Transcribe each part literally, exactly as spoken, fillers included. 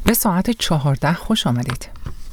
به ساعت چهارده خوش آمدید.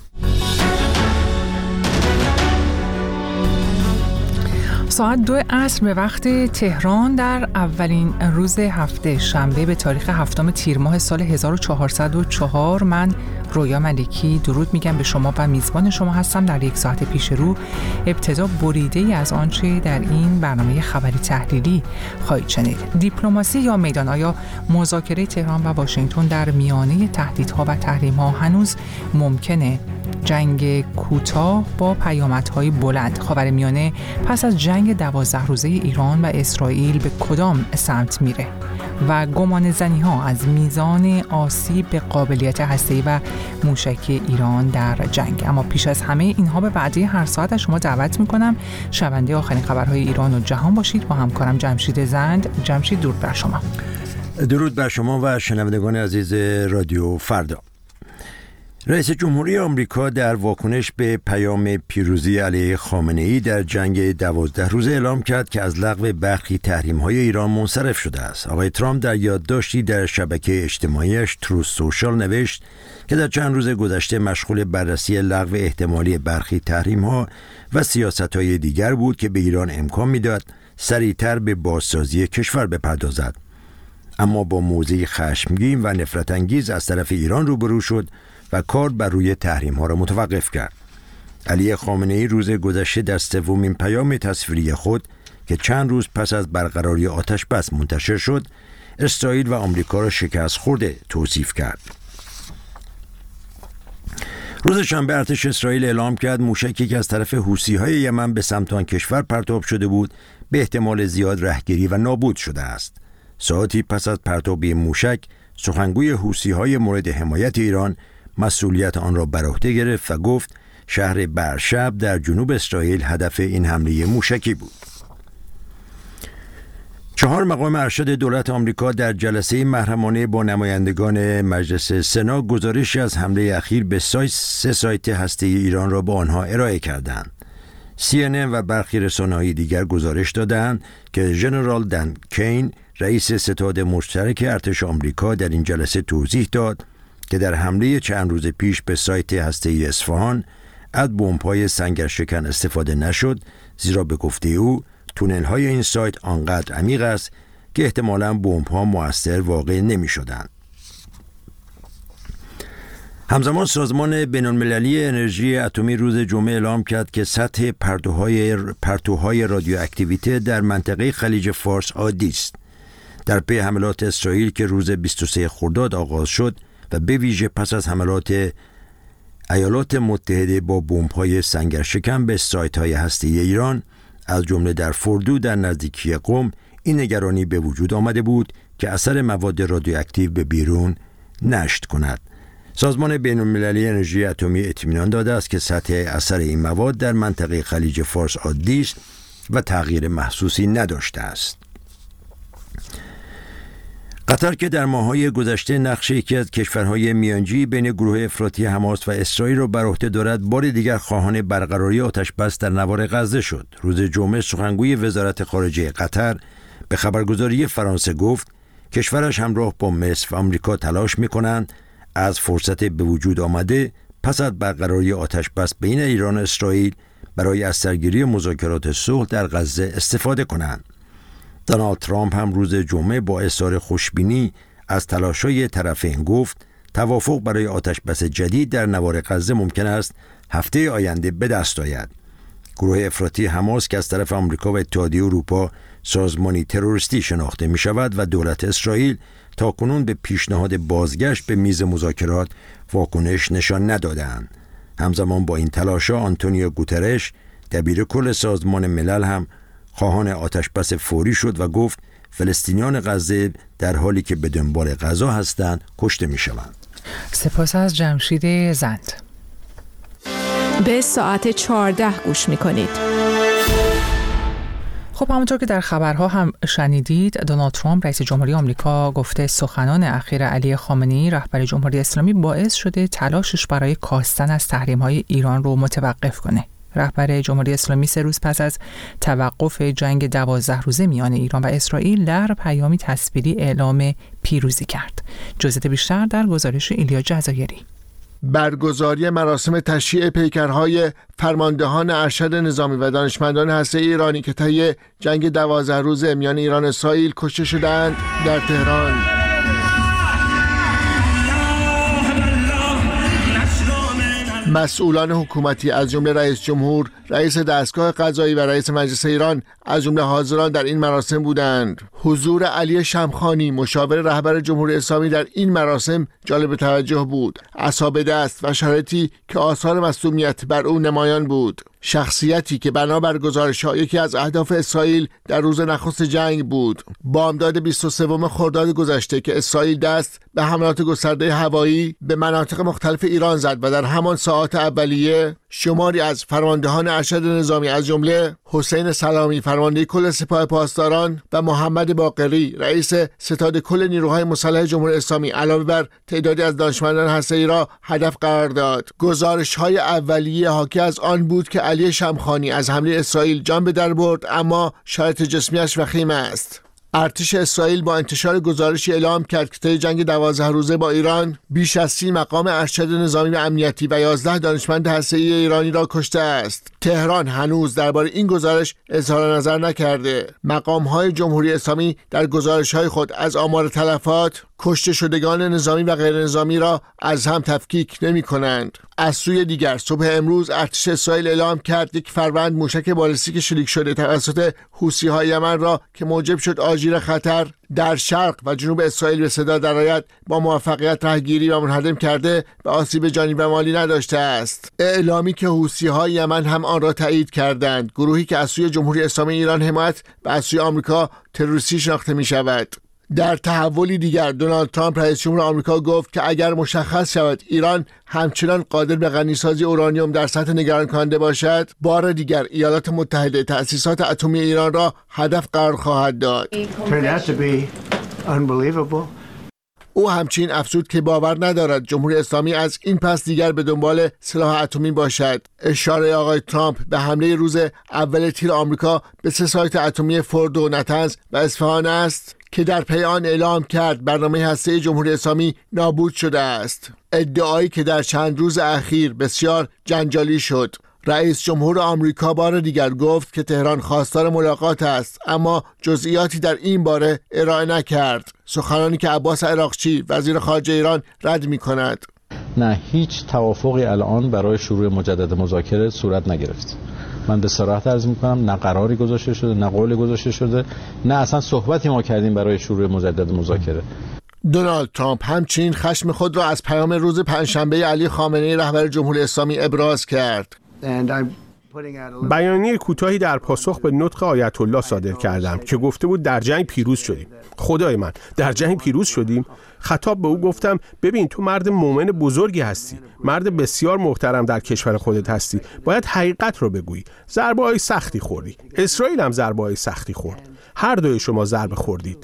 ساعت دو عصر به وقت تهران در اولین روز هفته شنبه به تاریخ هفتم تیر ماه سال هزار و چهارصد و چهار، من رویا ملکی درود میگم به شما و میزبان شما هستم. در یک ساعت پیش رو ابتدا بریده‌ای از آنچه در این برنامه خبری تحلیلی خواهید شنید. دیپلماسی یا میدان؟ آیا مذاکره تهران و واشنگتن در میانه تهدیدها و تحریم‌ها هنوز ممکنه؟ جنگ کوتاه با پیامدهای بلند. خاورمیانه پس از جنگ دوازده روزه ایران و اسرائیل به کدام سمت میره؟ و گمان زنی ها از میزان آسیب به قابلیت هسته‌ای و موشکی ایران در جنگ. اما پیش از همه اینها به وعده هر ساعت از شما دعوت میکنم شنونده آخرین خبرهای ایران و جهان باشید. با همکارم جمشید زند. جمشید، درود بر شما. درود بر شما و شنوندگان عزیز رادیو فردا. رئیس جمهوری آمریکا در واکنش به پیام پیروزی علیه خامنه‌ای در جنگ دوازده روزه اعلام کرد که از لغو برخی تحریم‌های ایران منصرف شده است. آقای ترامپ در یادداشتی در شبکه اجتماعیش تروث سوشال نوشت که در چند روز گذشته مشغول بررسی لغو احتمالی برخی تحریم‌ها و سیاست‌های دیگر بود که به ایران امکان می‌داد سریعتر به بازسازی کشور بپردازد. اما با موضعی خشمگین و نفرت انگیز از طرف ایران روبرو شد و کار بر روی تحریم ها را متوقف کرد. علی خامنه‌ای روز گذشته در سومین پیام تصویری خود که چند روز پس از برقراری آتش بس منتشر شد، اسرائیل و آمریکا را شکست خورده توصیف کرد. روز شنبه ارتش اسرائیل اعلام کرد موشکی که از طرف حوثی‌های یمن به سمت آن کشور پرتاب شده بود به احتمال زیاد رهگیری و نابود شده است. ساعتی پس از پرتاب این موشک، سخنگوی حوثی‌های مورد حمایت ایران مسئولیت آن را بر عهده گرفت و گفت شهر برشب در جنوب اسرائیل هدف این حمله موشکی بود. چهار مقام ارشد دولت آمریکا در جلسه محرمانه با نمایندگان مجلس سنا گزارشی از حمله اخیر به سایت سه سایت هسته‌ای ایران را با آنها ارائه کردند. سی ان ان و برخی رسانه‌های دیگر گزارش دادند که ژنرال دن کین، رئیس ستاد مشترک ارتش آمریکا، در این جلسه توضیح داد که در حمله چند روز پیش به سایت هسته‌ای اصفهان از بمب‌های سنگرشکن استفاده نشد، زیرا به گفته او تونل‌های این سایت آنقدر عمیق است که احتمالاً بمب‌ها مؤثر واقع نمی‌شدند. همزمان سازمان بین‌المللی انرژی اتمی روز جمعه اعلام کرد که سطح پرتوهای پرتوهای رادیواکتیویته در منطقه خلیج فارس عادی است. در پی حملات اسرائیل که روز بیست و سوم خرداد آغاز شد و به ویژه پس از حملات ایالات متحده با بمب‌های سنگرشکن به سایت‌های هسته‌ای ایران، از جمله در فردو در نزدیکی قم، این نگرانی به وجود آمده بود که اثر مواد رادیواکتیو به بیرون نشت کند. سازمان بین‌المللی انرژی اتمی اطمینان داده است که سطح اثر این مواد در منطقه خلیج فارس عادی است و تغییر محسوسی نداشته است. قطر که در ماه‌های گذشته نقش یکی از کشورهای میانجی بین گروه افراطی حماس و اسرائیل را بر عهده دارد، بار دیگر خواهان برقراری آتش بس در نوار غزه شد. روز جمعه سخنگوی وزارت خارجه قطر به خبرگزاری فرانسه گفت کشورش همراه با مصر و آمریکا تلاش می‌کنند از فرصت به وجود آمده پس از برقراری آتش بس بین ایران و اسرائیل برای از سرگیری مذاکرات صلح در غزه استفاده کنند. دونالد ترامپ هم روز جمعه با اظهار خوشبینی از تلاش‌های طرفین گفت توافق برای آتش بس جدید در نوار غزه ممکن است هفته آینده به دست آید. گروه افراطی حماس که از طرف آمریکا و اتحادیه اروپا سازمانی تروریستی شناخته می شود و دولت اسرائیل تاکنون به پیشنهاد بازگشت به میز مذاکرات واکنش نشان ندادند. همزمان با این تلاش‌ها آنتونیو گوترش، دبیر کل سازمان ملل، هم خواهان آتش بس فوری شد و گفت فلسطینیان غزه در حالی که به دنبال غذا هستند کشته می شوند. سپاس از جمشید زند. به ساعت چهارده گوش می کنید. خب همونطور که در خبرها هم شنیدید، دونالد ترامپ رئیس جمهوری آمریکا گفته سخنان اخیر علی خامنه‌ای رهبر جمهوری اسلامی باعث شده تلاشش برای کاستن از تحریم‌های ایران رو متوقف کنه. رهبر جمهوری اسلامی سه روز پس از توقف جنگ دوازده روزه میان ایران و اسرائیل در پیامی تصویری اعلام پیروزی کرد. جزئیات بیشتر در گزارش ایلیا جزایری. برگزاری مراسم تشییع پیکرهای فرماندهان ارشد نظامی و دانشمندان هسته‌ای ایرانی که طی جنگ دوازده روزه میان ایران و اسرائیل کشته شدند در تهران. مسئولان حکومتی از جمله رئیس جمهور، رئیس دستگاه قضایی و رئیس مجلس ایران از جمله حاضران در این مراسم بودند. حضور علی شمخانی مشاور رهبر جمهوری اسلامی در این مراسم جالب توجه بود. عصا دست و شرایطی که آثار مصدومیت بر او نمایان بود. شخصیتی که بنابر گزارش‌ها یکی از اهداف اسرائیل در روز نخست جنگ بود. بامداد بیست و سوم خرداد گذشته که اسرائیل دست به حملات گسترده هوایی به مناطق مختلف ایران زد و در همان ساعات اولیه شماری از فرماندهان ارشد نظامی از جمله حسین سلامی فرمانده کل سپاه پاسداران و محمد باقری رئیس ستاد کل نیروهای مسلح جمهوری اسلامی علاوه بر تعدادی از دانشمندان هسته‌ای را هدف قرار داد. گزارش‌های اولیه حاکی از آن بود که علی شمخانی از حمله اسرائیل جان به در برد، اما شرایط جسمیش وخیم است. ارتش اسرائیل با انتشار گزارشی اعلام کرد که طی جنگ دوازده روزه با ایران بیش از سی مقام ارشد نظامی و امنیتی و یازده دانشمند هسته‌ای ایرانی را کشته است. تهران هنوز درباره این گزارش اظهار نظر نکرده. مقام‌های جمهوری اسلامی در گزارش‌های خود از آمار تلفات، کشته شدگان نظامی و غیر نظامی را از هم تفکیک نمی‌کنند. از سوی دیگر صبح امروز ارتش اسرائیل اعلام کرد یک فروند موشک بالستیک شلیک شده توسط حوثی‌های یمن را که موجب شد آژیر خطر در شرق و جنوب اسرائیل به صدا درآید با موفقیت رهگیری و منهدم کرده و آسیب جانی و مالی نداشته است. اعلامی که حوثی‌های یمن هم آن را تایید کردند. گروهی که از سوی جمهوری اسلامی ایران حمایت و از سوی آمریکا تروریستی شناخته می‌شود. در تحولی دیگر دونالد ترامپ رئیس جمهور آمریکا گفت که اگر مشخص شود ایران همچنان قادر به غنیسازی اورانیوم در سطح نگران کننده باشد، بار دیگر ایالات متحده تأسیسات اتمی ایران را هدف قرار خواهد داد. او همچنین افزود که باور ندارد جمهوری اسلامی از این پس دیگر به دنبال سلاح اتمی باشد. اشاره آقای ترامپ به حمله روز اول تیر آمریکا به سه سایت اتمی فوردو، نتنز و اصفهان است که در پی آن اعلام کرد برنامه هسته‌ای جمهوری اسلامی نابود شده است. ادعایی که در چند روز اخیر بسیار جنجالی شد. رئیس جمهور آمریکا بار دیگر گفت که تهران خواستار ملاقات است، اما جزئیاتی در این باره ارائه نکرد. سخنانی که عباس عراقچی وزیر خارجه ایران رد می‌کند. نه، هیچ توافقی الان برای شروع مجدد مذاکره صورت نگرفت. من به صراحت عرض می‌کنم نه قراری گذاشته شده، نه قولی گذاشته شده، نه اصلا صحبتی ما کردیم برای شروع مجدد مذاکره. دونالد ترامپ همچنین خشم خود را از پیام روز پنجشنبه علی خامنه‌ای رهبر جمهوری اسلامی ابراز کرد. بیانیه کوتاهی در پاسخ به نطق آیت الله صادر کردم که گفته بود در جنگ پیروز شدیم. خدای من، در جنگ پیروز شدیم؟ خطاب به او گفتم ببین تو مرد مومن بزرگی هستی، مرد بسیار محترم در کشور خودت هستی، باید حقیقت رو بگویی. ضربه های سختی خوردی، اسرائیل هم ضربه های سختی خورد، هر دوی شما ضربه خوردید.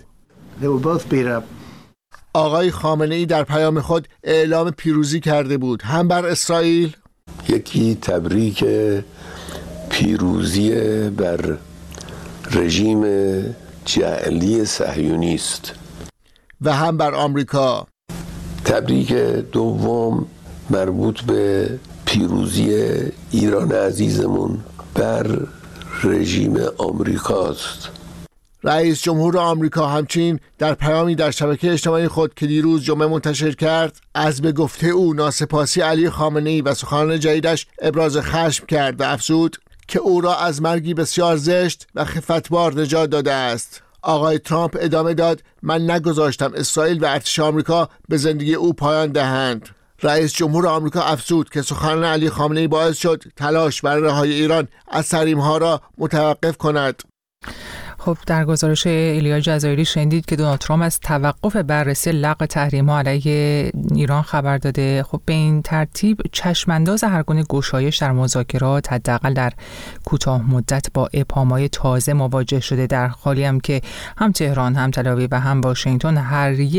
آقای خامنه‌ای در پیام خود اعلام پیروزی کرده بود، هم بر اسرائیل، یکی تبریک پیروزی بر رژیم جعلی صهیونیست، و هم بر آمریکا. تبریک دوم مربوط به پیروزی ایران عزیزمون بر رژیم آمریکاست. رئیس جمهور آمریکا همچنین در پیامی در شبکه اجتماعی خود که دیروز جمعه منتشر کرد از به گفته او ناسپاسی علی خامنه‌ای و سخنان جدیدش ابراز خشم کرد و افزود که او را از مرگی بسیار زشت و خفتبار نجات داده است. آقای ترامپ ادامه داد من نگذاشتم اسرائیل و ارتش آمریکا به زندگی او پایان دهند. رئیس جمهور آمریکا افزود که سخنان علی خامنه‌ای باعث شد تلاش برای رهایی ایران از تحریم‌ها را متوقف کند. خب در گزارش ایلیا جزایری شنیدید که دونالد ترامپ از توقف بررسی لغو تحریم‌ها علیه ایران خبر داده. خب به این ترتیب چشمانداز هر گونه گشایش در مذاکرات حداقل در کوتاه مدت با ابهام‌های تازه مواجه شده، در حالی هم که هم تهران هم تل‌آویو و هم واشنگتن هر یک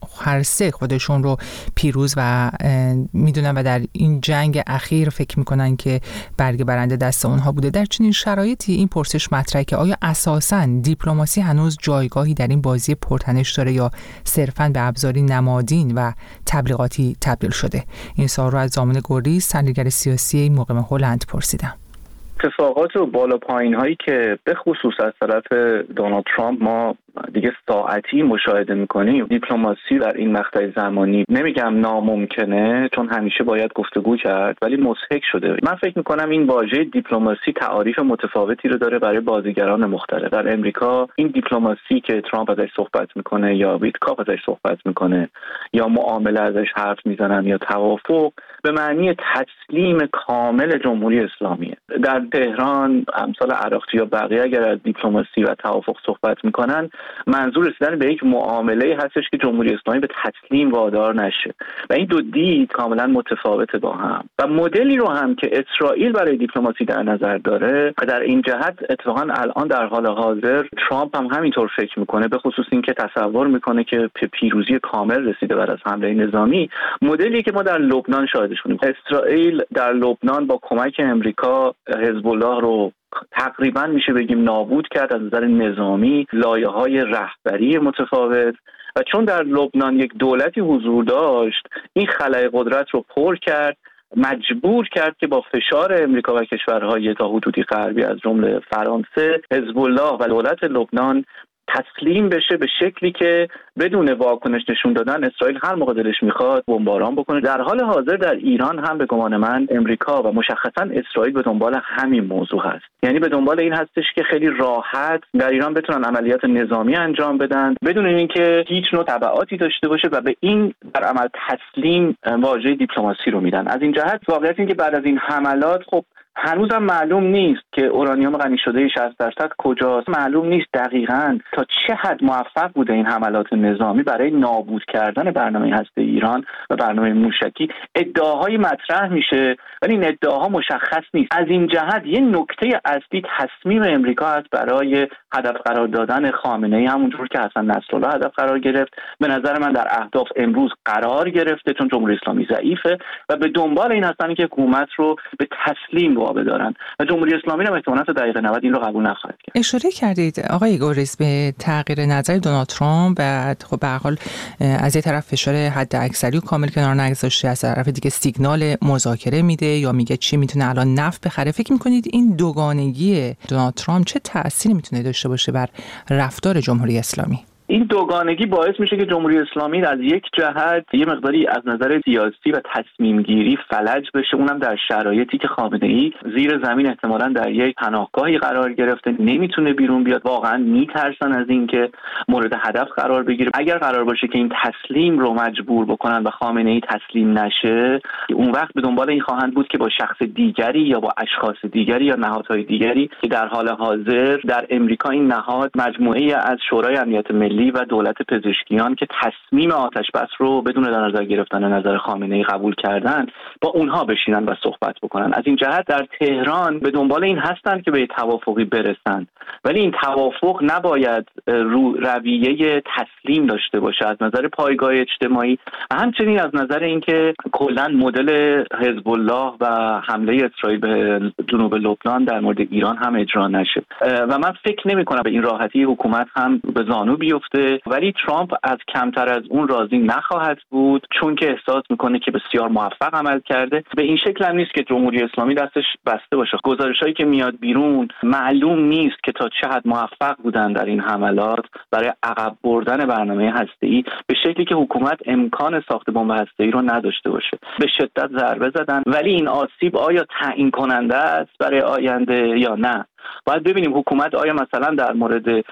هر سه خودشون رو پیروز و میدونن و در این جنگ اخیر فکر میکنن که برگ برنده دست اونها بوده. در چنین شرایطی این پرسش مطرحه که آیا اساساً دیپلماسی هنوز جایگاهی در این بازی پرتنش داره یا صرفاً به ابزاری نمادین و تبلیغاتی تبدیل شده؟ این سوال رو از زامن گوریز، تحلیلگر سیاسی مقیم هلند پرسیدم. اتفاقات و بالا پایین هایی که به خصوص از طرف دونالد ترامپ ما دیگه ساعتی مشاهده میکنیم، دیپلماسی در این مقطع زمانی نمیگم ناممکنه چون همیشه باید گفتگو کرد، ولی مضحک شده. من فکر میکنم این واژه دیپلماسی تعاریف متفاوتی رو داره برای بازیگران مختلف. در امریکا این دیپلماسی که ترامپ ازش صحبت میکنه یا ویتکاف ازش صحبت میکنه یا معامله ازش حرف میزنن یا توافق، به معنی تسلیم کامل جمهوری اسلامیه. در تهران امثال عراقچی یا بقیه اگر از دیپلماسی و توافق صحبت میکنن، منظور رسیدن به یک معامله هستش که جمهوری اسلامی به تسلیم وادار نشه و این دو دید کاملا متفاوته با هم. و مدلی رو هم که اسرائیل برای دیپلماسی در نظر داره در این جهت اتفاقا الان در حال حاضر ترامپ هم همینطور فکر میکنه، به خصوص این که تصور میکنه که پیروزی کامل رسیده بعد از حمله نظامی. مدلی که ما در لبنان شاهدش بودیم، اسرائیل در لبنان با کمک امریکا حزب الله رو تقریبا میشه بگیم نابود کرد از نظر نظامی، لایه‌های رهبری متفاوت، و چون در لبنان یک دولتی حضور داشت این خلأ قدرت رو پر کرد، مجبور کرد که با فشار امریکا و کشورهای تا حدودی غربی از جمله فرانسه، حزب الله و دولت لبنان تسلیم بشه به شکلی که بدون واکنش نشون دادن اسرائیل هر موقع دلش میخواد بمباران بکنه. در حال حاضر در ایران هم به گمان من امریکا و مشخصا اسرائیل به دنبال همین موضوع هست، یعنی به دنبال این هستش که خیلی راحت در ایران بتونن عملیات نظامی انجام بدن بدون اینکه هیچ نوع تبعاتی داشته باشه و به این در عمل تسلیم واژه دیپلماسی رو میدن. از این جهت واقعیت این که بعد از این حملات خب هنوزم معلوم نیست که اورانیوم غنی شده شصت درصد کجاست، معلوم نیست دقیقاً تا چه حد موفق بوده این حملات نظامی برای نابود کردن برنامه هسته ایران و برنامه موشکی. ادعاهای مطرح میشه ولی این ادعاها مشخص نیست. از این جهت یه نکته اصلی تصمیم امریکا است برای هدف قرار دادن خامنه‌ای، همونجور که حسن نصرالله هدف قرار گرفت. به نظر من در اهداف امروز قرار گرفته چون جمهوری اسلامی ضعیفه و به دنبال این هستن که حکومت رو به تسلیم بدارن و جمهوری اسلامی هم احتمالاً تا دقیقه نود این رو قبول نخواهد کرد. اشاره کردید آقای گوریز به تغییر نظر دونالد ترامپ و خب به هر حال از یه طرف فشار حد اکثری و کامل کنار نگذاشته، از طرف دیگه سیگنال مذاکره میده یا میگه چی میتونه الان نفت بخره. فکر میکنید این دوگانگی دونالد ترامپ چه تأثیری میتونه داشته باشه بر رفتار جمهوری اسلامی؟ این دوگانگی باعث میشه که جمهوری اسلامی از یک جهت یه مقداری از نظر سیاسی و تصمیم گیری فلج بشه، اونم در شرایطی که خامنه‌ای زیر زمین احتمالاً در یک پناهگاهی قرار گرفته، نمیتونه بیرون بیاد، واقعا میترسن از این که مورد هدف قرار بگیره. اگر قرار باشه که این تسلیم رو مجبور بکنن و خامنه‌ای تسلیم نشه، اون وقت به دنبال این خواهند بود که با شخص دیگری یا با اشخاص دیگری یا نهادهای دیگری که در حال حاضر در امریکا این نهاد مجموعه از شورای امنیت ملی و دولت پزشکیان که تصمیم آتش بس رو بدون در نظر گرفتن نظر خامنه‌ای قبول کردن، با اونها بشینن و صحبت بکنن. از این جهت در تهران به دنبال این هستن که به توافقی برسن، ولی این توافق نباید رو رویه تسلیم داشته باشه از نظر پایگاه اجتماعی و همچنین از نظر اینکه کلا مدل حزب الله و حمله اسرائیل به جنوب لبنان در مورد ایران هم اجرا نشه. و من فکر نمی‌کنم به این راحتی حکومت هم به زانو بیفته، ولی ترامپ از کمتر از اون راضی نخواهد بود چون که احساس میکنه که بسیار موفق عمل کرده. به این شکل هم نیست که جمهوری اسلامی دستش بسته باشه. گزارشایی که میاد بیرون معلوم نیست که تا چه حد موفق بودن در این حملات برای عقب بردن برنامه هسته‌ای به شکلی که حکومت امکان ساخت بمب هسته‌ای رو نداشته باشه. به شدت ضربه زدن، ولی این آسیب آیا تعیین کننده است برای آینده یا نه؟ باید ببینیم حکومت آیا مثلا در مورد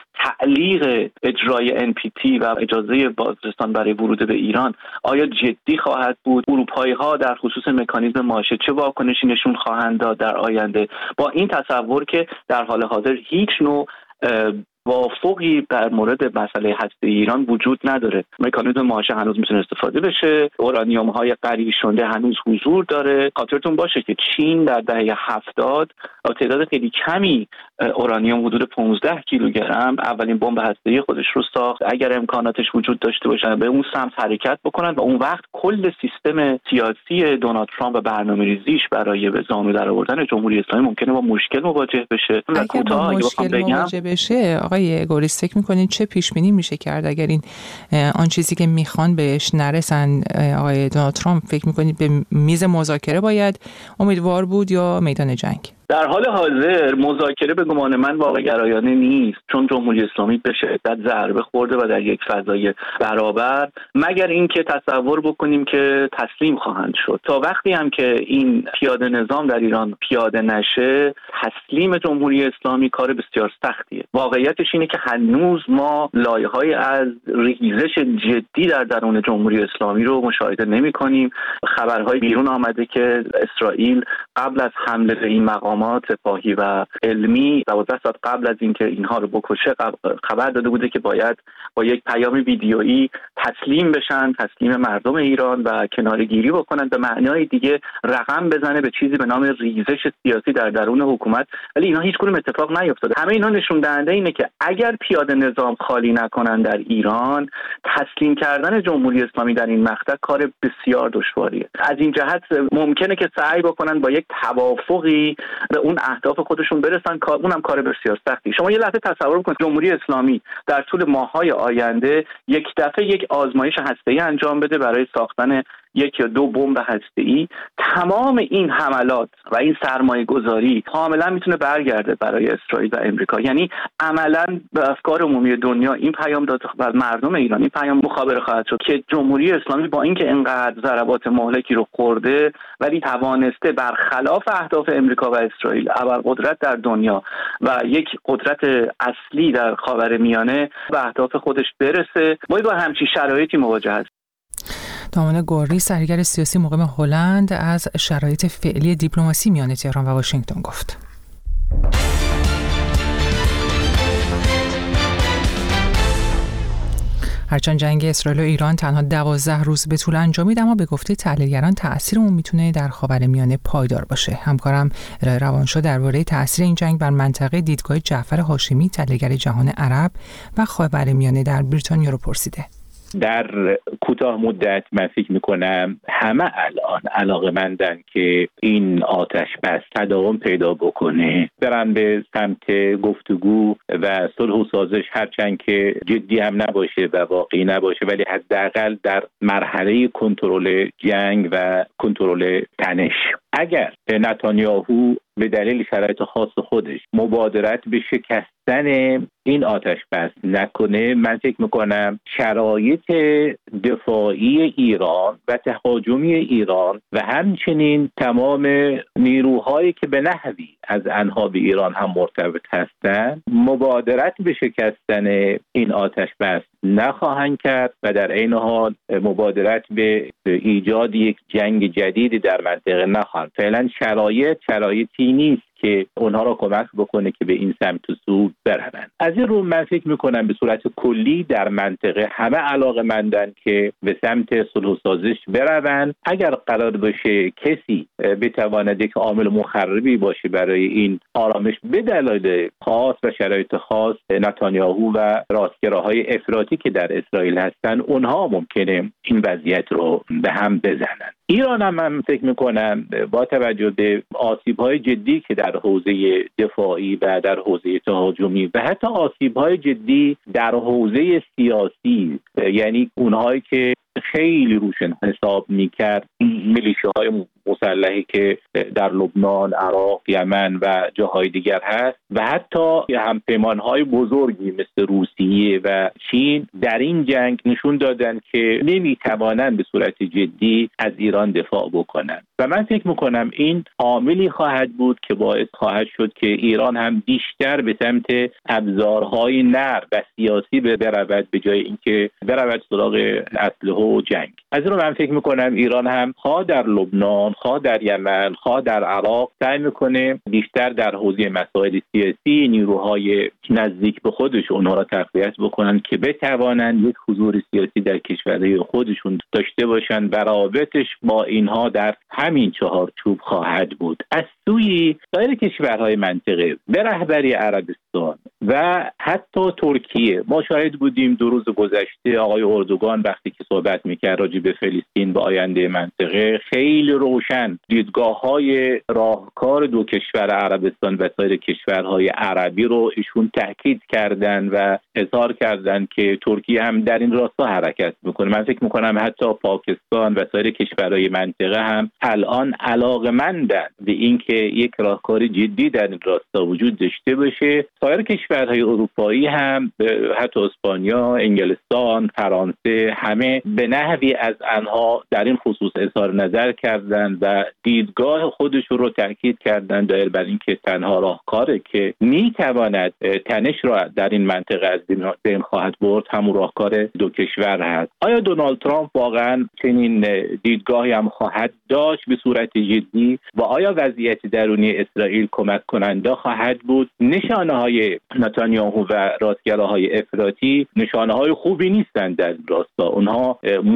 تعلیق اجرای ان پی تی و اجازه بازرسان برای ورود به ایران آیا جدی خواهد بود؟ اروپایی ها در خصوص مکانیزم ماشه چه واکنشی نشون خواهند داد در آینده با این تصور که در حال حاضر هیچ نوع توافقی در مورد مسئله هسته ایران وجود نداره. مکانیزم ماشه هنوز میتونه استفاده بشه، اورانیوم های غریبی شده هنوز حضور داره. خاطرتون باشه که چین در دهه هفتاد تعداد خیلی کمی اورانیوم حدود پانزده کیلوگرم اولین بمب هسته‌ای خودش رو ساخت. اگر امکاناتش وجود داشته باشه به اون سمت حرکت بکنن و اون وقت کل سیستم سیاسی دونالد ترامپ و برنامه‌ریزیش برای به زانو درآوردن جمهوری اسلامی ممکنه با مشکل مواجه بشه. اگر با مشکل مواجه بشه آقای گوریس فکر می‌کنید چه پیش بینی میشه کرد اگر این آن چیزی که میخوان بهش نرسن؟ آقای دونالد ترامپ فکر می‌کنید به میز مذاکره باید امیدوار بود یا میدان جنگ؟ در حال حاضر مذاکره به گمان من واقع گرایانه نیست، چون جمهوری اسلامی به شدت ضربه خورده و در یک فضای برابر، مگر اینکه تصور بکنیم که تسلیم خواهند شد. تا وقتی هم که این پیاده نظام در ایران پیاده نشه، تسلیم جمهوری اسلامی کار بسیار سختیه. واقعیتش اینه که هنوز ما لایه‌های از ریزش جدی در درون جمهوری اسلامی رو مشاهده نمی‌کنیم. خبرهای بیرون آمده که اسرائیل قبل از حمله به این مقام سپاهی و علمی دوازده ساعت قبل از اینکه اینها رو بکشه خبر داده بوده که باید با یک پیام ویدیویی تسلیم بشن، تسلیم مردم ایران و کناره‌گیری بکنن، به معنای دیگه رقم بزنه به چیزی به نام ریزش سیاسی در درون حکومت. ولی اینا هیچ کدوم اتفاق نیفتاده. همه اینا نشون دهنده اینه که اگر پیاده نظام خالی نکنن در ایران، تسلیم کردن جمهوری اسلامی در این مقطع کار بسیار دشواریه. از این جهت ممکنه که سعی بکنن با یک توافقی به اون اهداف خودشون برسن، اونم کار بسیار سختی. شما یه لحظه تصور کنید جمهوری اسلامی در طول ماه‌های آینده یک دفعه یک آزمایش هسته‌ای انجام بده برای ساختن یک یا دو بمب هسته‌ای. تمام این حملات و این سرمایه گذاری کاملا میتونه برگرده برای اسرائیل و امریکا. یعنی عملا به افکار عمومی دنیا این پیام داد و مردم ایران این پیام مخابره خواهد شد که جمهوری اسلامی با اینکه انقدر ضربات مهلکی رو خورده ولی توانسته برخلاف اهداف امریکا و اسرائیل ابرقدرت در دنیا و یک قدرت اصلی در خاورمیانه به اهداف خودش برسه. ما با همچین شرایطی مواجه هستیم. دامن گوری سرگر سیاسی مقیم هلند از شرایط فعلی دیپلماسی میان تهران و واشنگتن گفت. هرچند جنگ اسرائیل و ایران تنها دوازده روز به طول انجامید، اما به گفته تحلیلگران تأثیر اون میتونه در خاورمیانه پایدار باشه. همکارم الهه روانشاه درباره تأثیر این جنگ بر منطقه دیدگاه جعفر هاشمی، تحلیلگر جهان عرب و خاورمیانه در بریتانیا رو پرسیده. در کوتاه مدت من فکر میکنم همه الان علاقه‌مندن که این آتش بس تداوم پیدا بکنه، برن به سمت گفتگو و صلح و سازش، هرچند که جدی هم نباشه و واقعی نباشه، ولی حداقل در مرحله کنترل جنگ و کنترل تنش. اگر نتانیاهو به دلیل شرایط خاص خودش مبادرت به شکستن این آتش بس نکنه، من فکر میکنم شرایط دفاعی ایران و تهاجمی ایران و همچنین تمام نیروهایی که به نحوی از آنها به ایران هم مرتبط هستند مبادرت به شکستن این آتش بس نخواهند کرد و در عین حال مبادرت به ایجاد یک جنگ جدیدی در منطقه نخواهند. فعلا شرایط شرایطی نیست که اونها را کمک بکنه که به این سمت و سو بروند. از این رو من فکر میکنم به صورت کلی در منطقه همه علاقه‌مندن که به سمت صلح و سازش بروند. اگر قرار باشه کسی بتواند یک عامل مخربی باشه برای این آرامش به دلایل خاص و شرایط خاص، نتانیاهو و راستگراهای افراطی که در اسرائیل هستن، اونها ممکنه این وضعیت رو به هم بزنن. ایران هم من فکر میکنم با توجه به آسیب‌های جدی که در حوزه دفاعی و در حوزه تهاجمی و حتی آسیب‌های جدی در حوزه سیاسی، یعنی اونهایی که خیلی روشن حساب میکرد میلیشیاهای مسلحی که در لبنان، عراق، یمن و جاهای دیگر هست و حتی همپیمانهای بزرگی مثل روسیه و چین در این جنگ نشون دادن که نمیتوانند به صورت جدی از ایران دفاع بکنند و من فکر میکنم این عاملی خواهد بود که باعث خواهد شد که ایران هم بیشتر به سمت ابزارهای نرم و سیاسی برود به جای اینکه برود سراغ اسلحه و جنگ. از این رو من فکر میکنم ایران هم خواه در لبنان، خواه در یمن، خواه در عراق سعی میکنه بیشتر در حوزه مسائل سیاسی نیروهای نزدیک به خودش اونها را تقویت بکنن که بتوانند یک حضور سیاسی در کشورهای خودشون داشته باشن و روابطش با اینها در همین چهارچوب خواهد بود. از سوی سایر کشورهای منطقه به رهبری عربستان و حتی ترکیه ما شاهد بودیم دو روز گذشته آقای اردوگان وقتی که صحبت میکرد راجع به فلسطین و آینده منطقه خیلی روشن دیدگاه‌های راهکار دو کشور عربستان و سایر کشورهای عربی رو ایشون تاکید کردن و اظهار کردن که ترکیه هم در این راستا حرکت میکنه. من فکر میکنم حتی پاکستان و سایر کشورهای منطقه هم الان علاقه‌مندن به اینکه یک راهکار جدی در این راستا وجود داشته باشه. سایر کشورهای اروپایی هم حتی اسپانیا، انگلستان، فرانسه همه به نحوی از آنها در این خصوص اظهار نظر کردند و دیدگاه خودشون رو تاکید کردند دایر بر اینکه تنها راهکاری که میتواند تنش را در این منطقه از بین خواهد برد همون راهکار دو کشور هست. آیا دونالد ترامپ واقعا چنین دیدگاهی هم خواهد داشت به صورت جدی و آیا وضعیت درونی اسرائیل کمک کننده خواهد بود؟ نشانه های نتانیاهو و راستگراهای افراطی نشانه های خوبی نیستند در راستا. اونها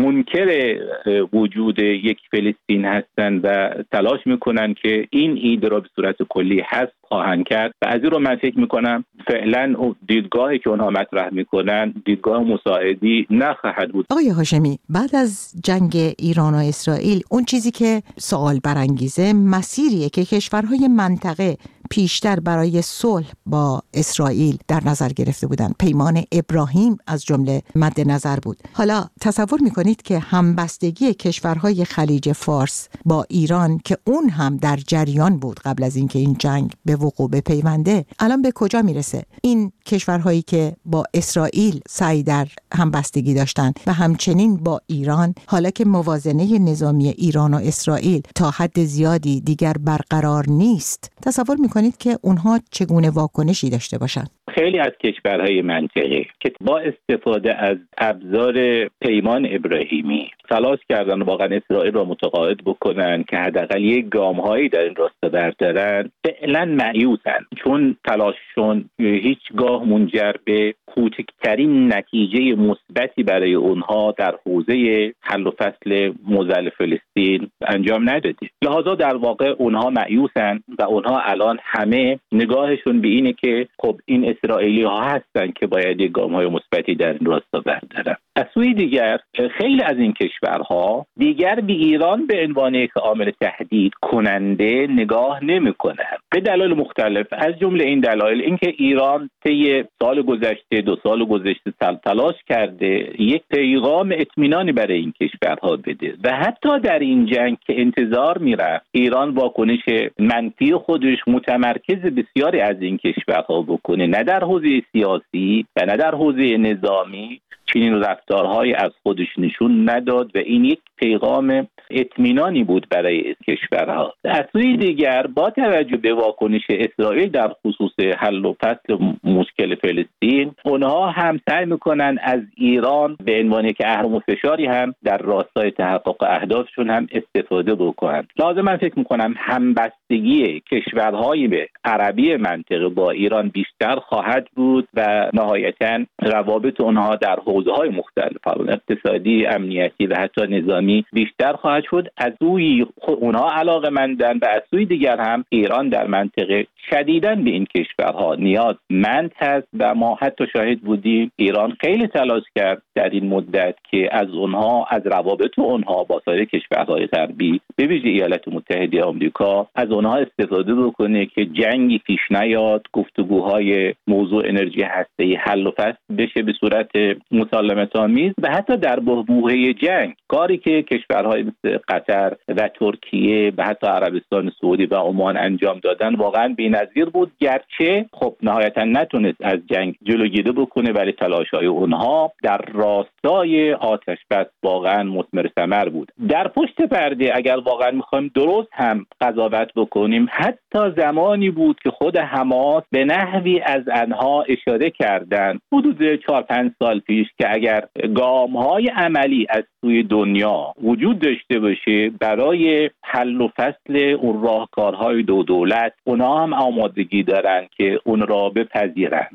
منکر وجود یک فلسطین هستند و تلاش میکنن که این ایده را به صورت کلی حذف خواهند کرد و از این رو من فکر میکنم فعلا دیدگاهی که اونها مطرح میکنن دیدگاه مساعدی نخواهد بود. آقای هاشمی، بعد از جنگ ایران و اسرائیل اون چیزی که سوال برانگیزه مسیریه که کشورهای منطقه پیشتر برای صلح با اسرائیل در نظر گرفته بودند. پیمان ابراهیم از جمله مد نظر بود. حالا تصور میکنید که همبستگی کشورهای خلیج فارس با ایران که اون هم در جریان بود قبل از اینکه این جنگ به وقوع بپیونده الان به کجا میرسه؟ این کشورهایی که با اسرائیل سعی در همبستگی داشتن و همچنین با ایران حالا که موازنه نظامی ایران و اسرائیل تا حد زیادی دیگر برقرار نیست، تصور میکنید که اونها چگونه واکنشی داشته باشن؟ خیلی از کشورهای منطقه که با استفاده از ابزار پیمان ابراهیمی تلاش کردن واقعا اسرائیل را متقاعد بکنن که حداقل یک گام‌هایی در این راستا بردارن، فعلا مایوسن چون تلاششون هیچگاه منجر به کوچکترین نتیجه مثبتی برای اونها در حوزه حل و فصل موضوع فلسطین انجام نداده. لذا در واقع اونها مایوسن و اونها الان همه نگاهشون به اینه که خب این اسرائیلی ها هستن که باید یک گام‌های مثبتی در این راستا بردارن. از سوی دیگر خیلی از این کشورها دیگر به ایران به عنوان یک عامل تهدید کننده نگاه نمی‌کنند به دلایل مختلف، از جمله این دلایل اینکه ایران طی سال گذشته دو سال گذشته تلاش کرده یک پیغام اطمینانی برای این کشورها بده و حتی در این جنگ که انتظار میرفت ایران واکنش منفی خودش متمرکز بسیاری از این کشورها بکنه، نه در حوزه سیاسی و نه در حوزه نظامی چنین رفتارهای از خودش نشون نداد و این یک پیغام اطمینانی بود برای کشورها. از سوی دیگر با توجه به واکنش اسرائیل در خصوص حل و فصل مشکل فلسطین، اونها هم سعی میکنن از ایران به عنوان یک اهرم فشاری هم در راستای تحقق اهدافشون هم استفاده بکنن. لازم من فکر میکنم همبستگی کشورهای به عربی منطقه با ایران بیشتر خواهد بود و نهایتاً روابط اونها در حوزه‌های مختلف اقتصادی، امنیتی و حتی نظامی بیشتر خواهد شد. از سوی اونها علاقه‌مندن و از سوی دیگر هم ایران در منطقه شدیداً به این کشورها نیازمند هست و ما حتی شاهد بودیم ایران خیلی تلاش کرد در این مدت که از اونها از روابط اونها با سایر کشورهای غربی به ویژه ایالات متحده آمریکا از اونها استفاده بکنه که جنگی پیش نیاد، گفتگوهای موضوع انرژی هسته‌ای حل و فصل بشه به صورت مسالمت آمیز و حتی در بحبوحه جنگ، کاری که کشورهای مثل قطر و ترکیه و حتی عربستان سعودی و عمان انجام دادن واقعا بی‌نظیر بود، گرچه خب نهایتا نتونست از جنگ جلوگیری بکنه ولی تلاش‌های اونها در راستای آتش بس واقعا مثمر ثمر بود. در پشت پرده اگر واقعا می‌خوایم درست هم قضاوت بکنیم، حتی زمانی بود که خود حماس به نحوی از آنها اشاره کردند حدود چهار پنج سال پیش که اگر گام‌های عملی از سوی دنیا وجود داشته باشه برای حل و فصل اون راهکارهای دو دولت، اونا هم آمادگی دارن که اون را بپذیرن.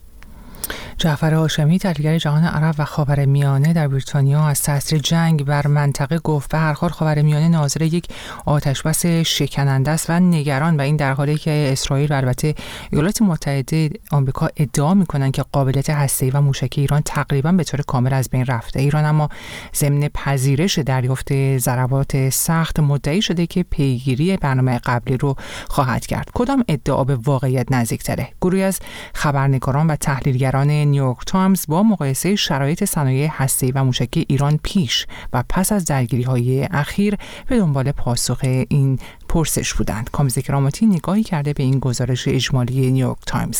جعفر هاشمی، تحلیلگر جهان عرب و خاورمیانه در بریتانیا، از تاثیر جنگ بر منطقه گفت به هر حال خاورمیانه ناظر یک آتشبس شکننده است و نگران، و این در حالی که اسرائیل و البته ایالات متحده آمریکا ادعا می‌کنند که قابلیت هسته‌ای و موشکی ایران تقریباً به طور کامل از بین رفته. ایران اما ضمن پذیرش دریافت ضربات سخت مدعی شده که پیگیری برنامه قبلی رو خواهد کرد. کدام ادعا به واقعیت نزدیک‌تره؟ گروهی از خبرنگاران و تحلیلگران نیویورک تایمز با مقایسه شرایط صنایع هسته‌ای و موشکی ایران پیش و پس از درگیری‌های اخیر به دنبال پاسخ این پرسش بودند. کامزی کراماتی نگاهی کرده به این گزارش اجمالی نیویورک تایمز.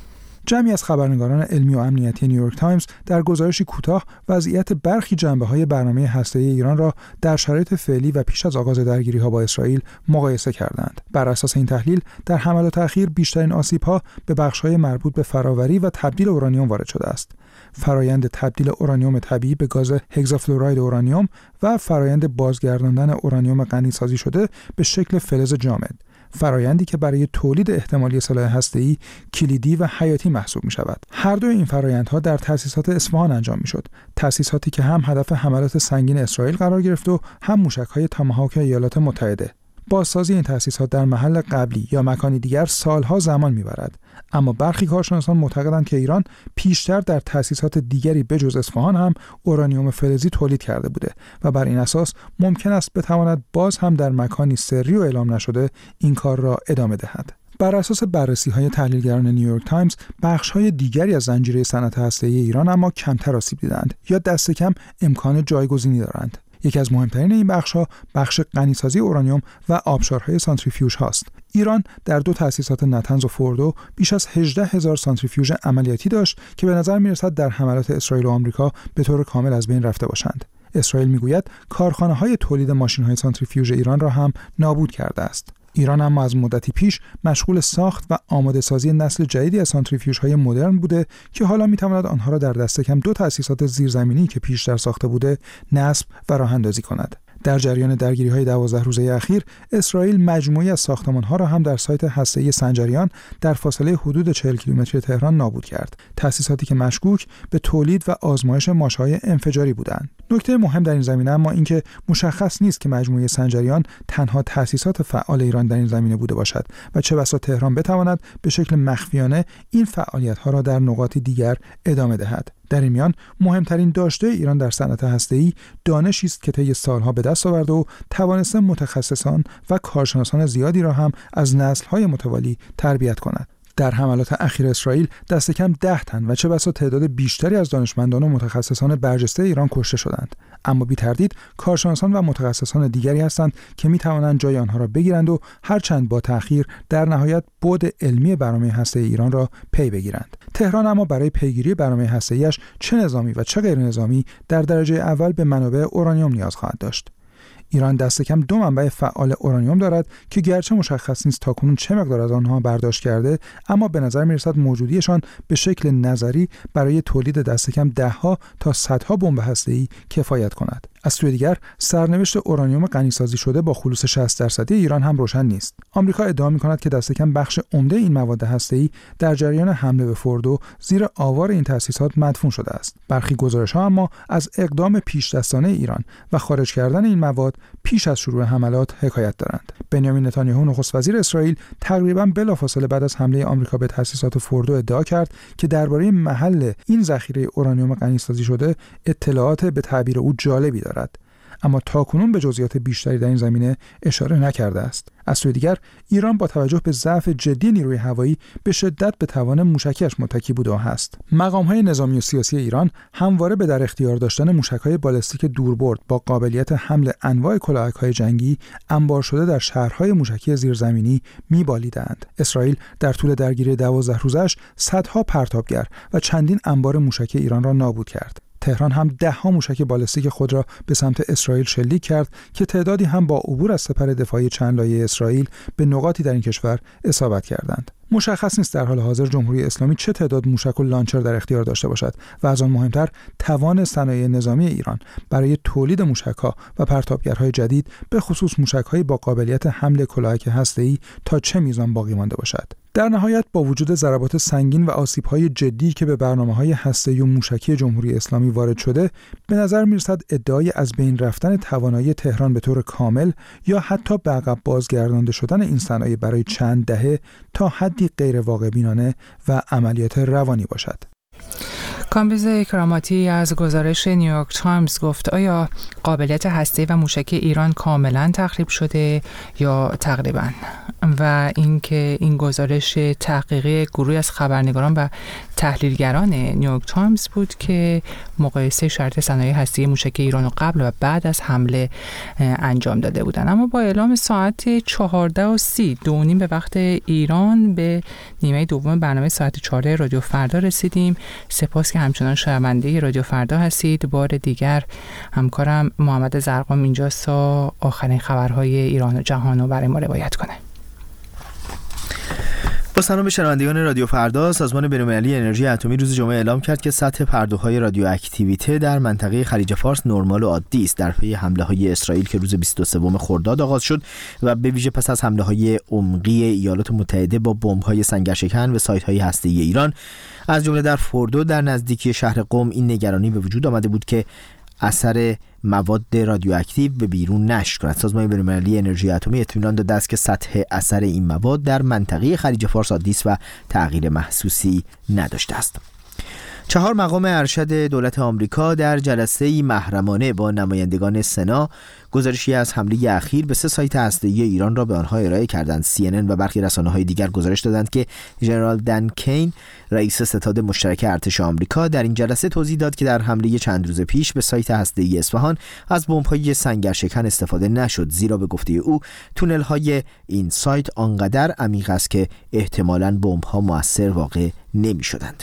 جمعی از خبرنگاران علمی و امنیتی نیویورک تایمز در گزارشی کوتاه وضعیت برخی جنبه‌های برنامه هسته‌ای ایران را در شرایط فعلی و پیش از آغاز درگیری‌ها با اسرائیل مقایسه کردند. بر اساس این تحلیل، در حملات اخیر بیشترین آسیب‌ها به بخش‌های مربوط به فراوری و تبدیل اورانیوم وارد شده است. فرایند تبدیل اورانیوم طبیعی به گاز هگزافلوراید اورانیوم و فرایند بازگرداندن اورانیوم غنی‌سازی شده به شکل فلز جامد، فرایندی که برای تولید احتمالی سلاح هسته‌ای کلیدی و حیاتی محسوب می شود. هر دو این فرایندها در تأسیسات اصفهان انجام می شد. تأسیساتی که هم هدف حملات سنگین اسرائیل قرار گرفت و هم موشک‌های تاماهاک ایالات متحده. بازسازی این تأسیسات در محل قبلی یا مکانی دیگر سالها زمان می‌برد، اما برخی کارشناسان معتقدند که ایران پیشتر در تأسیسات دیگری بجز اصفهان هم اورانیوم فلزی تولید کرده بوده و بر این اساس ممکن است بتواند باز هم در مکانی سری و اعلام نشده این کار را ادامه دهد. بر اساس بررسی‌های تحلیلگران نیویورک تایمز، بخش‌های دیگری از زنجیره صنعت هسته‌ای ایران اما کمتر آسیب دیدند یا دست کم امکان جایگزینی دارند. یکی از مهمترین این بخش‌ها بخش غنی‌سازی اورانیوم و آبشارهای سانتریفیوژ هاست. ایران در دو تأسیسات نتنز و فوردو بیش از هجده هزار سانتریفیوژ عملیاتی داشت که به نظر می‌رسد در حملات اسرائیل و آمریکا به طور کامل از بین رفته باشند. اسرائیل می‌گوید کارخانه‌های تولید ماشین‌های سانتریفیوژ ایران را هم نابود کرده است. ایران اما از مدتی پیش مشغول ساخت و آماده سازی نسل جدیدی از سانتریفیوژهای مدرن بوده که حالا می‌تواند آنها را در دست کم دو تأسیسات زیرزمینی که پیشتر ساخته بوده نصب و راه اندازی کند. در جریان درگیری‌های دوازده روزه اخیر، اسرائیل مجموعی از ساختمان‌ها را هم در سایت هسته‌ای سنجریان در فاصله حدود چهل کیلومتری تهران نابود کرد. تأسیساتی که مشکوک به تولید و آزمایش ماشه‌های انفجاری بودند. نکته مهم در این زمینه اما اینکه مشخص نیست که مجموعه سنجریان تنها تأسیسات فعال ایران در این زمینه بوده باشد و چه بسا تهران بتواند به شکل مخفیانه این فعالیت‌ها را در نقاط دیگر ادامه دهد. در این میان مهمترین داشته ایران در صنعت هسته‌ای دانشی است که طی سالها به دست آورده و توانسته متخصصان و کارشناسان زیادی را هم از نسل‌های متوالی تربیت کند. در حملات اخیر اسرائیل دست کم ده تن و چه بسا تعداد بیشتری از دانشمندان و متخصصان برجسته ایران کشته شدند، اما بی تردید کارشناسان و متخصصان دیگری هستند که می توانند جای آنها را بگیرند و هرچند با تأخیر در نهایت بعد علمی برنامه هسته‌ای ایران را پی بگیرند. تهران اما برای پیگیری برنامه هسته‌ایش چه نظامی و چه غیر نظامی در درجه اول به منابع اورانیوم نیاز خواهد داشت. ایران دست کم دو منبع فعال اورانیوم دارد که گرچه مشخص نیست تاکنون چه مقدار از آنها برداشت کرده، اما به نظر می‌رسد موجودیشان به شکل نظری برای تولید دست کم ده‌ها تا صدها بمب هسته‌ای کفایت کند. از سوی دیگر سرنوشت اورانیوم غنی‌سازی شده با خلوص شصت درصدی ایران هم روشن نیست. آمریکا ادعا می‌کند که دست کم بخش عمده این مواد هسته‌ای در جریان حمله به فوردو زیر آوار این تأسیسات مدفون شده است. برخی گزارش‌ها اما از اقدام پیش‌دستانه ایران و خارج کردن این مواد پیش از شروع حملات حکایت دارند. بنیامین نتانیاهو نخست وزیر اسرائیل تقریباً بلافاصله بعد از حمله آمریکا به تأسیسات فوردو ادعا کرد که درباره محل این ذخیره اورانیوم غنی‌سازی شده اطلاعات به تعبیر او جالبی دارد، اما تاکنون به جزئیات بیشتری در این زمینه اشاره نکرده است. از سوی دیگر ایران با توجه به ضعف جدی نیروی هوایی به شدت به توان موشکیش متکی بوده و هست. مقام‌های نظامی و سیاسی ایران همواره به در اختیار داشتن موشک‌های بالستیک دوربرد با قابلیت حمل انواع کلاهک‌های جنگی انبار شده در شهرهای موشکی زیرزمینی می‌بالیدند. اسرائیل در طول درگیری دوازده روزش صدها پرتابگر و چندین انبار موشکی ایران را نابود کرد. تهران هم ده ها موشک بالستیک خود را به سمت اسرائیل شلیک کرد که تعدادی هم با عبور از سپر دفاعی چند لایه اسرائیل به نقاطی در این کشور اصابت کردند. مشخص نیست در حال حاضر جمهوری اسلامی چه تعداد موشک و لانچر در اختیار داشته باشد و از آن مهمتر توان صنایع نظامی ایران برای تولید موشک‌ها و پرتابگرهای جدید، به خصوص موشک‌های با قابلیت حمل کلاهک هسته‌ای، تا چه میزان باقی مانده باشد. در نهایت با وجود ضربات سنگین و آسیب‌های جدی که به برنامه‌های هسته‌ای و موشکی جمهوری اسلامی وارد شده، به نظر می‌رسد ادعای از بین رفتن توانایی تهران به طور کامل یا حتی به عقب بازگردانده شدن این صنایع برای چند دهه تا حدی غیر واقع بینانه و عملیات روانی باشد. کامبیز کراماتی از گزارش نیویورک تایمز گفت آیا قابلیت هسته‌ای و موشکی ایران کاملا تخریب شده یا تقریبا؟ و اینکه این گزارش تحقیقی گروهی از خبرنگاران و تحلیلگران نیویورک تایمز بود که مقایسه شرط صنایع هسته‌ای موشکی ایران و قبل و بعد از حمله انجام داده بودند. اما با اعلام ساعت چهارده و سی دو نیم به وقت ایران به نیمه دوم برنامه ساعت چهارده رادیو فردا رسیدیم. سپاس که همچنان شنونده رادیو فردا هستید. بار دیگر همکارم محمد زرقام اینجاست تا آخرین خبرهای ایران و جهان رو برای ما روایت کنه. با سلام به شنوندگان رادیو فردا، سازمان بین‌المللی انرژی اتمی روز جمعه اعلام کرد که سطح پرده‌های رادیواکتیویته در منطقه خلیج فارس نرمال و عادی است در پی حمله‌های اسرائیل که روز بیست و سوم خرداد آغاز شد و به ویژه پس از حمله‌های عمقی ایالات متحده با بمب‌های سنگرشکن به سایت‌های هسته‌ای ایران، از جمله در فوردو در نزدیکی شهر قم، این نگرانی به وجود آمده بود که اثر مواد رادیواکتیو به بیرون نشر کند. سازمان بین‌المللی انرژی اتمی اطمینان داده است که سطح اثر این مواد در منطقه خلیج فارس عادی است و تغییر محسوسی نداشته است. چهار مقام ارشد دولت آمریکا در جلسه‌ای محرمانه با نمایندگان سنا گزارشی از حمله اخیر به سه سایت هسته‌ای ایران را به آنها ارائه کردند. سی ان ان و برخی رسانه‌های دیگر گزارش دادند که ژنرال دن کین، رئیس ستاد مشترک ارتش آمریکا، در این جلسه توضیح داد که در حمله چند روز پیش به سایت هسته‌ای اصفهان از بمب‌های سنگرشکن استفاده نشد، زیرا به گفته او تونل‌های این سایت آنقدر عمیق است که احتمالاً بمب‌ها مؤثر واقع نمی‌شدند.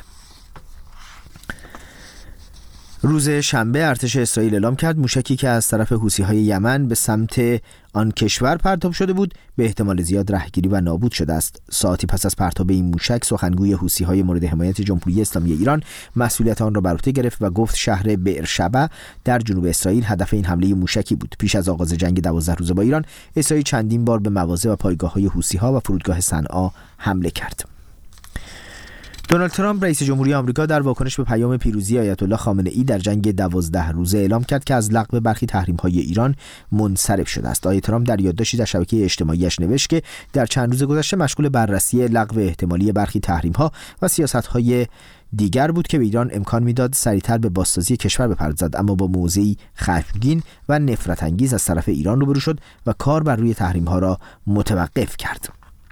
روز شنبه ارتش اسرائیل اعلام کرد موشکی که از طرف حوثی‌های یمن به سمت آن کشور پرتاب شده بود به احتمال زیاد رهگیری و نابود شده است. ساعتی پس از پرتاب این موشک، سخنگوی حوثی‌های مورد حمایت جمهوری اسلامی ایران مسئولیت آن را بر عهده گرفت و گفت شهر بئرشبع در جنوب اسرائیل هدف این حمله موشکی بود. پیش از آغاز جنگ دوازده روزه با ایران، اسرائیل چندین بار به مواضع و پایگاه‌های حوثی‌ها و فرودگاه صنعا حمله کرد. دونالد ترامپ رئیس جمهوری آمریکا در واکنش به پیام پیروزی آیت الله خامنه ای در جنگ دوازده روزه اعلام کرد که از لغو برخی تحریم‌های ایران منصرف شده است. آقای ترامپ در یادداشتی در شبکه اجتماعیش نوشت که در چند روز گذشته مشغول بررسی لغو احتمالی برخی تحریم‌ها و سیاست‌های دیگر بود که به ایران امکان میداد سریعتر به بازسازی کشور بپردازد، اما با موضعی خشمگین و نفرت انگیز از طرف ایران روبرو شد و کار بر روی تحریم‌ها را متوقف کرد.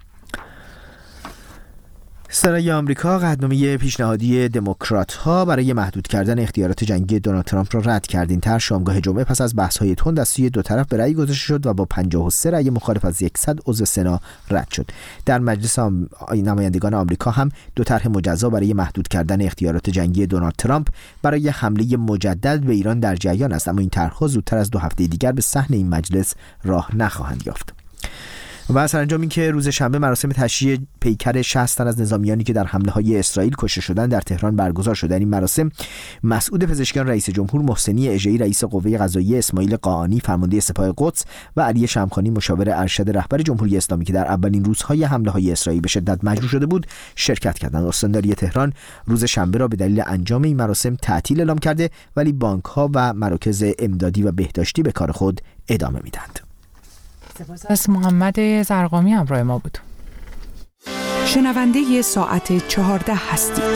سنای آمریکا قطعنامه پیشنهادی دموکرات‌ها برای محدود کردن اختیارات جنگی دونالد ترامپ را رد کرد. این طرح شامگاه جمعه پس از بحث‌های تند از سوی دو طرف به رأی گذاشته شد و با پنجاه و سه رأی مخالف از صد عضو سنا رد شد. در مجلس آم... نمایندگان آمریکا هم دو طرح مجزا برای محدود کردن اختیارات جنگی دونالد ترامپ برای حمله مجدد به ایران در جریان است، اما این طرح‌ها زودتر از دو هفته دیگر به صحن این مجلس راه نخواهند یافت. و سرانجام این که روز شنبه مراسم تشییع پیکر شصت تن از نظامیانی که در حمله‌های اسرائیل کشته شدند در تهران برگزار شد. در این مراسم مسعود پزشکیان رئیس جمهور، محسنی اژه‌ای رئیس قوه قضاییه، اسماعیل قاآنی فرمانده سپاه قدس و علی شمخانی مشاور ارشد رهبر جمهوری اسلامی که در اولین روزهای حمله‌های اسرائیل به شدت مجروح شده بود شرکت کردند. استانداری تهران روز شنبه را به دلیل انجام این مراسم تعطیل اعلام کرده، ولی بانک‌ها و مراکز امدادی و بهداشتی به کار خود ادامه میدهند. سپاس از محمد زرقامی همراه ما بود. شنونده ساعت چهارده هستید.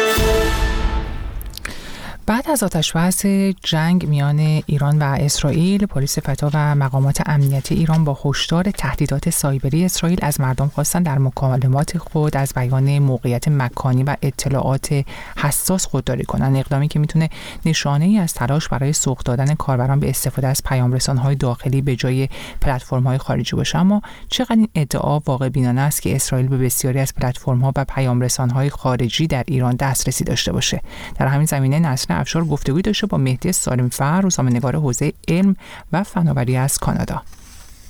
بعد از آتش‌بس جنگ میان ایران و اسرائیل، پلیس فتا و مقامات امنیتی ایران با هشدار تهدیدات سایبری اسرائیل از مردم خواستند در مکالمات خود از بیان موقعیت مکانی و اطلاعات حساس خودداری کنند. اقدامی که میتونه نشانه‌ای از تلاش برای سوق دادن کاربران به استفاده از پیام‌رسان‌های داخلی به جای پلتفرم‌های خارجی باشه. اما چقدر این ادعا واقع بینانه است که اسرائیل به بسیاری از پلتفرم‌ها و پیام‌رسان‌های خارجی در ایران دسترسی داشته باشه؟ در همین زمینه نسل افشار گفتگوی داشته با مهدی سالم‌فر، روزنامه‌نگار حوزه علم و فناوری از کانادا.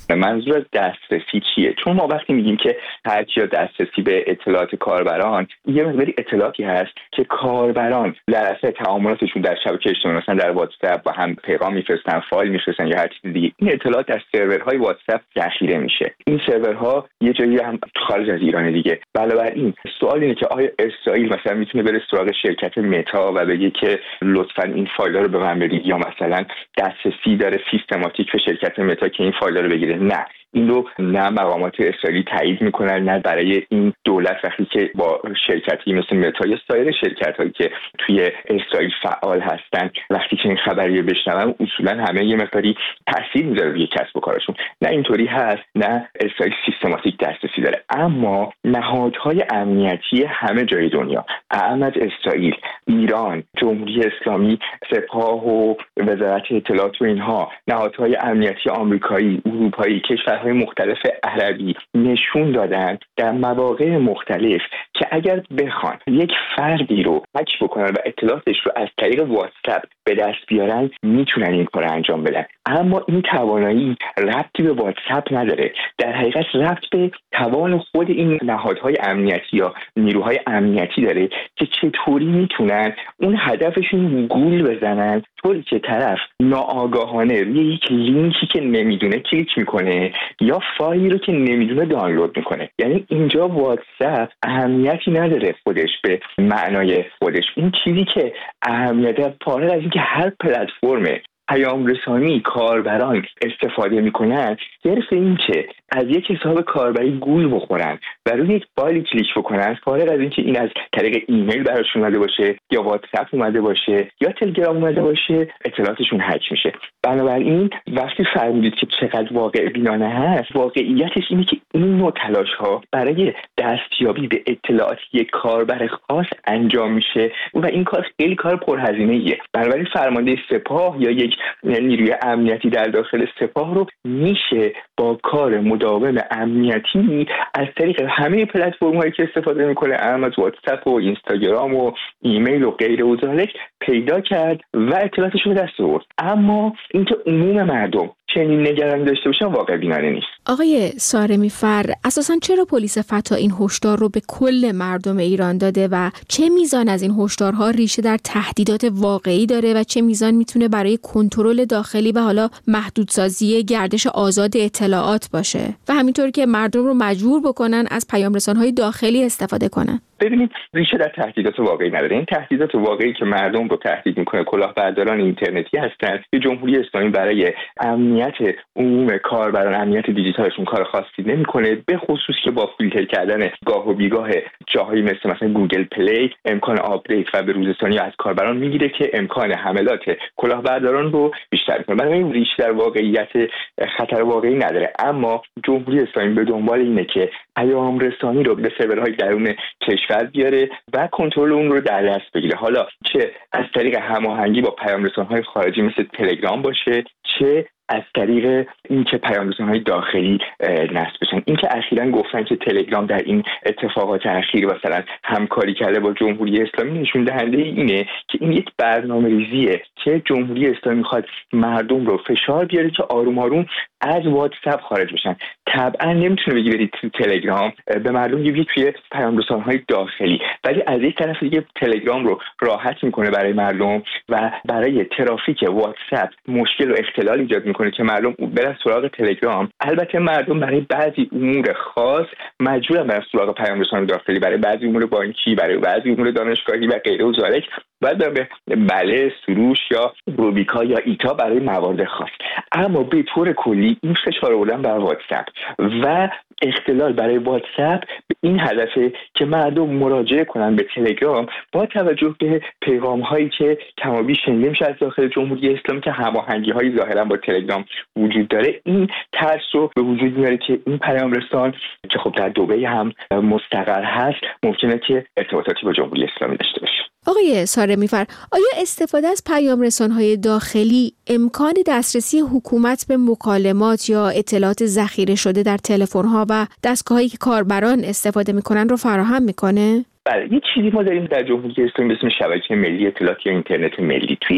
منظور از دسترسی چیه؟ چون ما وقتی میگیم که هر کیا دسترسی به اطلاعات کاربران، یه مقداری اطلاعاتی هست که کاربران در اثر تعاملاتشون در شبکه اجتماعی مثلا در واتساپ با هم پیغام میفرستن، فایل میفرستن یا هر چیز دیگه، این اطلاعات در سرورهای واتساپ ذخیره میشه. این سرورها یه جایی هم خارج از ایران دیگه. بنابراین سوال اینه که آیا اسرائیل مثلا میتونه بره سراغ شرکت متا و بگه که لطفاً این فایل‌ها رو به من بدید، یا مثلا دسترسی داره سیستماتیک به شرکت متا که این فایل‌ها رو بگیره؟ نه، این رو نه مقامات اسرائیلی تایید میکنن، نه برای این دولت وقتی که با شرکتی مثل متا یا سایر شرکت‌هایی که توی اسرائیل فعال هستن وقتی که این خبری رو بشنون اصولا همه یه مقداری تاثیر میذاره روی کسب و کارشون. نه اینطوری هست، نه اسرائیل سیستماتیک دسترسی داره. اما نهادهای امنیتی همه جای دنیا، اعم از اسرائیل، ایران، جمهوری اسلامی، سپاه و وزارت اطلاعات و اینها، نهادهای امنیتی آمریکایی، اروپایی، کشورهای مختلف عربی نشون دادن در مواقع مختلف که اگر بخوان یک فردی رو هک بکنن و اطلاعاتش رو از طریق واتساپ به دست بیارن میتونن این کار انجام بدن. اما این توانایی ربطی به واتساپ نداره، در حقیقت ربط به توان خود این نهادهای امنیتی یا نیروهای امنیتی داره که چطوری میتونن اون هدفشون گول بزنن طوری که طرف ناآگاهانه روی یک لینکی که نمیدونه کلیک میکنه یا فایلی رو که نمیدونه دانلود میکنه. یعنی اینجا واتساپ اهمیتی نداره خودش به معنای خودش. این چیزی که اهمیت فارغ از اینکه هر پلتفرم پیام رسانی کاربران استفاده میکنن، صرف این که از یک حساب کاربری گول بخورن و روی یک فایل کلیک بکنن، فارغ از اینکه این از طریق ایمیل براشون اومده باشه یا واتساپ اومده باشه یا تلگرام اومده باشه، اطلاعاتشون هک میشه. بنابراین وقتی فرمودید که چقدر واقع بینانه هست، واقعیتش اینه که این نوع تلاش ها برای دستیابی به اطلاعات یک کاربر خاص انجام میشه و این کار خیلی کار پرهزینه ایه. بنابراین فرمانده سپاه یا یک نیروی امنیتی در داخل سپاه رو میشه با کار مداوم امنیتی از طریق همه پلتفرم هایی که استفاده میکنه، اهم از واتساپ و اینستاگرام و ایمیل و غیره و ذالک، پیدا کرد و اطلاعاتش رو به دست آورد. اما اینکه عموم مردم چنین نگرانی داشته باشن واقع بینانه نیست. آقای سارمی فر، اساساً چرا پلیس فتا این هشدار رو به کل مردم ایران داده و چه میزان از این هشدارها ریشه در تهدیدات واقعی داره و چه میزان میتونه برای کنترل داخلی و حالا محدودسازی گردش آزاد اطلاعات باشه و همینطور که مردم رو مجبور بکنن از پیام رسان‌های داخلی استفاده کنن؟ ببینید، ریشه در تهدیدات واقعی نداره. این تهدیدات واقعی که مردم رو تهدید میکنه کلاهبرداران اینترنتی هستند که جمهوری اسلامی برای امنیت عموم کاربران، امنیت دیجیتالشون کار خاصی نمیکنه، به خصوص که با فیلتر کردن گاه و بیگاه جاهایی مثل مثلا گوگل پلی امکان آپدیت و به روزرسانی از کاربران میگیره که امکان حملات کلاهبرداران رو بیشتر میکنه. بنابراین ریشه در واقعیت خطر واقعی نداره. اما جمهوری اسلامی به دنبال اینه که پیام رسانی رو به سرورهای درون کشور بیاره و کنترل اون رو در دست بگیره، حالا چه از طریق هماهنگی با پیام رسان‌های خارجی مثل تلگرام باشه، چه از طریق اینکه پیام رسان‌های داخلی نصب بشن. اینکه اخیراً گفتن که تلگرام در این اتفاقات اخیر مثلا همکاری کرده با جمهوری اسلامی، نشون دهنده اینه که این یک برنامه‌ریزیه که جمهوری اسلامی می‌خواد مردم رو فشار بیاره که آروم آروم از واتساپ خارج بشن. طبعا نمیتونه بگی برید تو تلگرام، به مردم میگه توی پیام رسان‌های داخلی، ولی از یک طرف دیگه تلگرام رو راحت میکنه برای مردم و برای ترافیک واتساپ مشکل و اختلال ایجاد میکنه که مردم برن سراغ تلگرام. البته مردم برای بعضی امور خاص مجبورن برن سراغ پیام رسان داخلی، برای بعضی امور بانکی، برای بعضی امور دانشگاهی و غیره و ذالک باید به بله، سروش یا روبیکا یا ایتا برای موارد خاص. اما به طور کلی این فشار آوردن بر واتساپ و اختلال برای واتساپ به این هدفه که مردم مراجعه کنن به تلگرام با توجه به پیغام هایی که کمابیش شنیده میشه از داخل جمهوری اسلامی که هماهنگی های ظاهرا با تلگرام وجود داره. این ترس رو به وجود میاره که این پیام رسان که خب در دبی هم مستقر هست ممکنه که ارتباطاتی با جمهوری اسلامی داشته باشه. آقای سارمی فر، آیا استفاده از پیام رسان‌های داخلی امکان دسترسی حکومت به مکالمات یا اطلاعات ذخیره شده در تلفن‌ها و دستگاه‌هایی که کاربران استفاده می‌کنن رو فراهم می‌کنه؟ بله، یه چیزی ما داریم در جمهوری اسلامی به اسم شبکه ملی اطلاعات یا اینترنت ملی. توی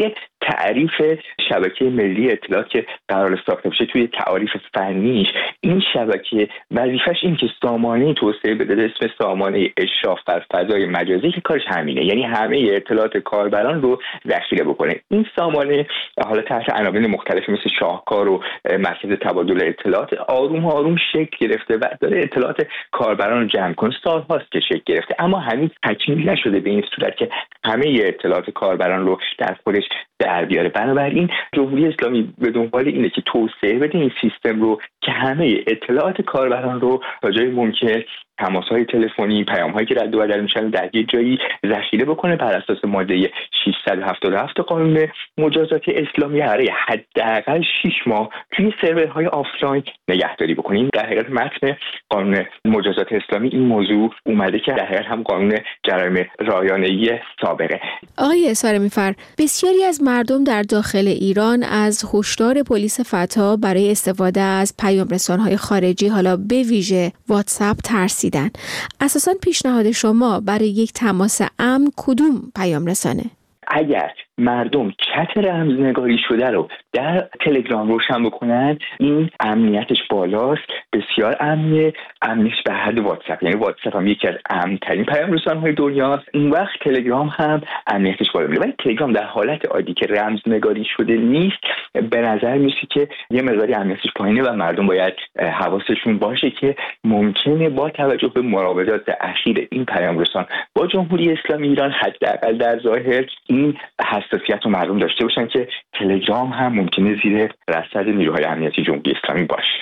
تعریف شبکه ملی اطلاعات که قرار ساخته بشه توی تعریف فنیش، این شبکه وظیفش این که سامانه توسعه بده به اسم سامانه اشراف بر فضای مجازی که کارش همینه، یعنی همه اطلاعات کاربران رو ذخیره بکنه. این سامانه حالا تحت عناوین مختلفی مثل شاهکار و مرکز تبادل اطلاعات آروم آروم شکل گرفته و داره اطلاعات کاربران رو جمع کنه. سال‌هاست که شکل گرفته اما هنوز تکمیل نشده به این صورت که همه اطلاعات کاربران رو در خودش در بیاره. بنابراین جمهوری اسلامی به دنبال اینه که توسعه بده این سیستم رو که همه اطلاعات کاربران رو تا جای ممکن، تماس‌های تلفنی، پیام‌هایی که رد و بدل میشن در یک جایی ذخیره بکنه بر اساس ماده ششصد و هفتاد و هفت قانون مجازات اسلامی برای حداقل شش ماه توی سرورهای آفلاین نگهداری بکنه. این در حقیقت متن قانون مجازات اسلامی این موضوع اومده که در حقیقت هم قانون جرایم رایانه‌ای سابقه. آقای سارمی‌فر، بسیاری از مردم در داخل ایران از هشدار پلیس فتا برای استفاده از پیام‌رسان‌های خارجی، حالا به ویژه واتساپ، ترسیدن. اساساً پیشنهاد شما برای یک تماس امن کدوم پیام رسانه؟ اگر مردم چت رمزنگاری شده رو در تلگرام روشن بکنن، این امنیتش بالاست، بسیار امنیه، امنیتش به حد واتساپ. یعنی واتساپ هم یکی از امن‌ترین پیام رسان‌های دنیاست، اون وقت تلگرام هم امنیتش بالا میره. ولی تلگرام در حالت عادی که رمزنگاری شده نیست، به نظر میاد که یه مقداری امنیتش پایینه و مردم باید حواسشون باشه که ممکنه با توجه به مراودات اخیر این پیام رسان با جمهوری اسلامی ایران حداقل در ظاهر این حساسیت رو مردم داشته باشن که تلگرام هم ممکنه زیر رصد نیروهای امنیتی جمهوری اسلامی باشه.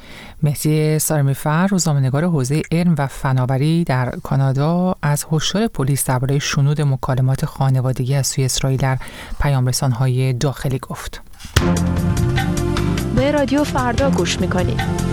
مهدی سارمی‌فر، روزنامه‌نگار حوزه علم و فناوری در کانادا، از هشدار پلیس درباره شنود مکالمات خانوادگی از سوی اسرائیل در پیام‌رسان‌های داخلی گفت. به رادیو فردا گوش می‌کنید.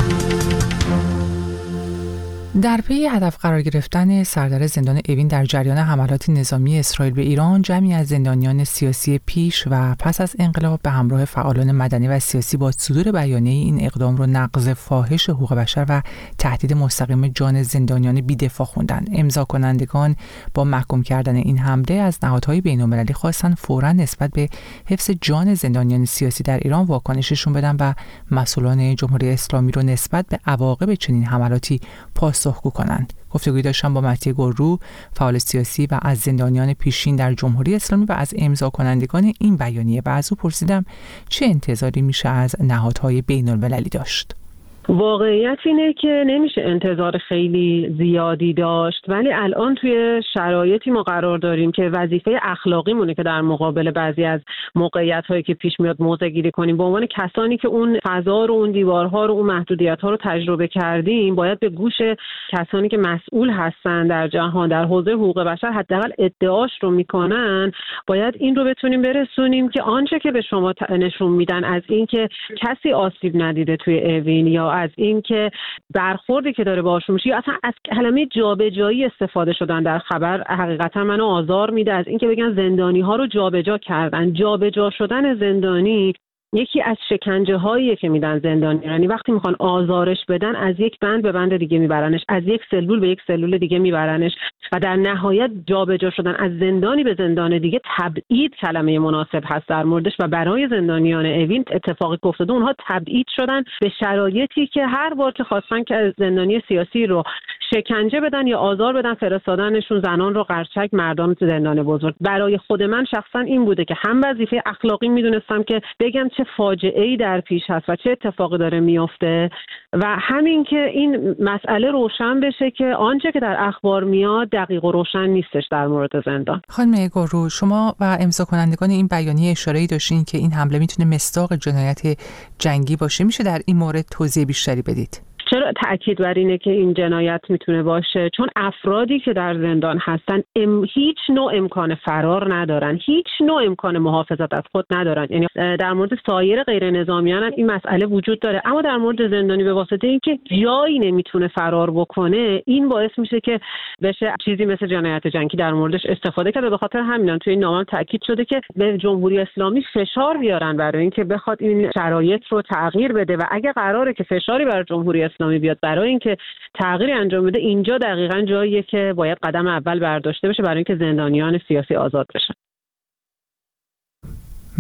در پی هدف قرار گرفتن سردر زندان اوین در جریان حملات نظامی اسرائیل به ایران، جمعی از زندانیان سیاسی پیش و پس از انقلاب به همراه فعالان مدنی و سیاسی با صدور بیانیه این اقدام رو نقض فاحش حقوق بشر و تهدید مستقیم جان زندانیان بی‌دفاع خوندند. امضا کنندگان با محکوم کردن این حمله از نهادهای بین‌المللی خواستند فوراً نسبت به حفظ جان زندانیان سیاسی در ایران واکنششون بدن و مسئولان جمهوری اسلامی رو نسبت به عواقب چنین حملاتی پاسخگو کنند. گفتگوی داشتم با مهدی گررو، فعال سیاسی و از زندانیان پیشین در جمهوری اسلامی و از امضا کنندگان این بیانیه و از او پرسیدم چه انتظاری میشه از نهادهای بین‌المللی داشت. واقعیت اینه که نمیشه انتظار خیلی زیادی داشت، ولی الان توی شرایطی ما قرار داریم که وظیفه اخلاقی مونه که در مقابل بعضی از موقعیت‌هایی که پیش میاد موضع گیری کنیم. به عنوان کسانی که اون فضا رو، اون دیوارها رو، اون محدودیت‌ها رو تجربه کردیم، باید به گوش کسانی که مسئول هستن در جهان در حوزه حقوق بشر حداقل ادعاش رو میکنن، باید این رو بتونیم برسونیم که آنچه که به شما نشون میدن از این که کسی آسیب ندیده توی اوین یا از این که برخوردی که داره باهاشون میشه یا اصلا از کلمه جابجایی استفاده شدن در خبر، حقیقتا منو آزار میده. از این که بگن زندانی ها رو جابجا کردن، جابجا شدن زندانی یکی از شکنجه هاییه که میدن زندانی، یعنی وقتی میخوان آزارش بدن از یک بند به بند دیگه میبرنش، از یک سلول به یک سلول دیگه میبرنش و در نهایت جابجا شدن از زندانی به زندان دیگه تبعید کلمه مناسب هست در موردش و برای زندانیان اوین اتفاقی که افتاده اونها تبعید شدن به شرایطی که هر بار که خواستن که زندانی سیاسی رو شکنجه بدن یا آزار بدن فرستادنشون زنان رو قرچک، مردان تو زندان بزرگ. برای خود من شخصا این بوده که هم وظیفه اخلاقی میدونستم که بگم چه فاجعه‌ای در پیش هست و چه اتفاقی داره میفته و همین که این مسئله روشن بشه که آنچه که در اخبار میاد دقیق و روشن نیستش در مورد زندان. خانم گررو، شما و امضا کنندگان این بیانیه اشاره‌ای داشتین که این حمله میتونه مصداق جنایت جنگی باشه. میشه در این مورد توضیح بیشتری بدید؟ چرا تأکید بر اینه که این جنایت میتونه باشه؟ چون افرادی که در زندان هستن ام هیچ نوع امکان فرار ندارن، هیچ نوع امکان محافظت از خود ندارن. یعنی در مورد سایر غیر نظامیان هم این مسئله وجود داره، اما در مورد زندانی به واسطه اینکه جایی نمیتونه فرار بکنه، این باعث میشه که بشه چیزی مثل جنایت جنگی در موردش استفاده کرده. به خاطر همین توی این نامه تأکید شده که به جمهوری اسلامی فشار بیارن برای اینکه بخواد این شرایط رو تغییر بده و اگه قراره که فشاری بر جمهوری اسلامی بیاد برای اینکه تغییری انجام بده، اینجا دقیقاً جاییه که باید قدم اول برداشته بشه برای اینکه زندانیان سیاسی آزاد بشن.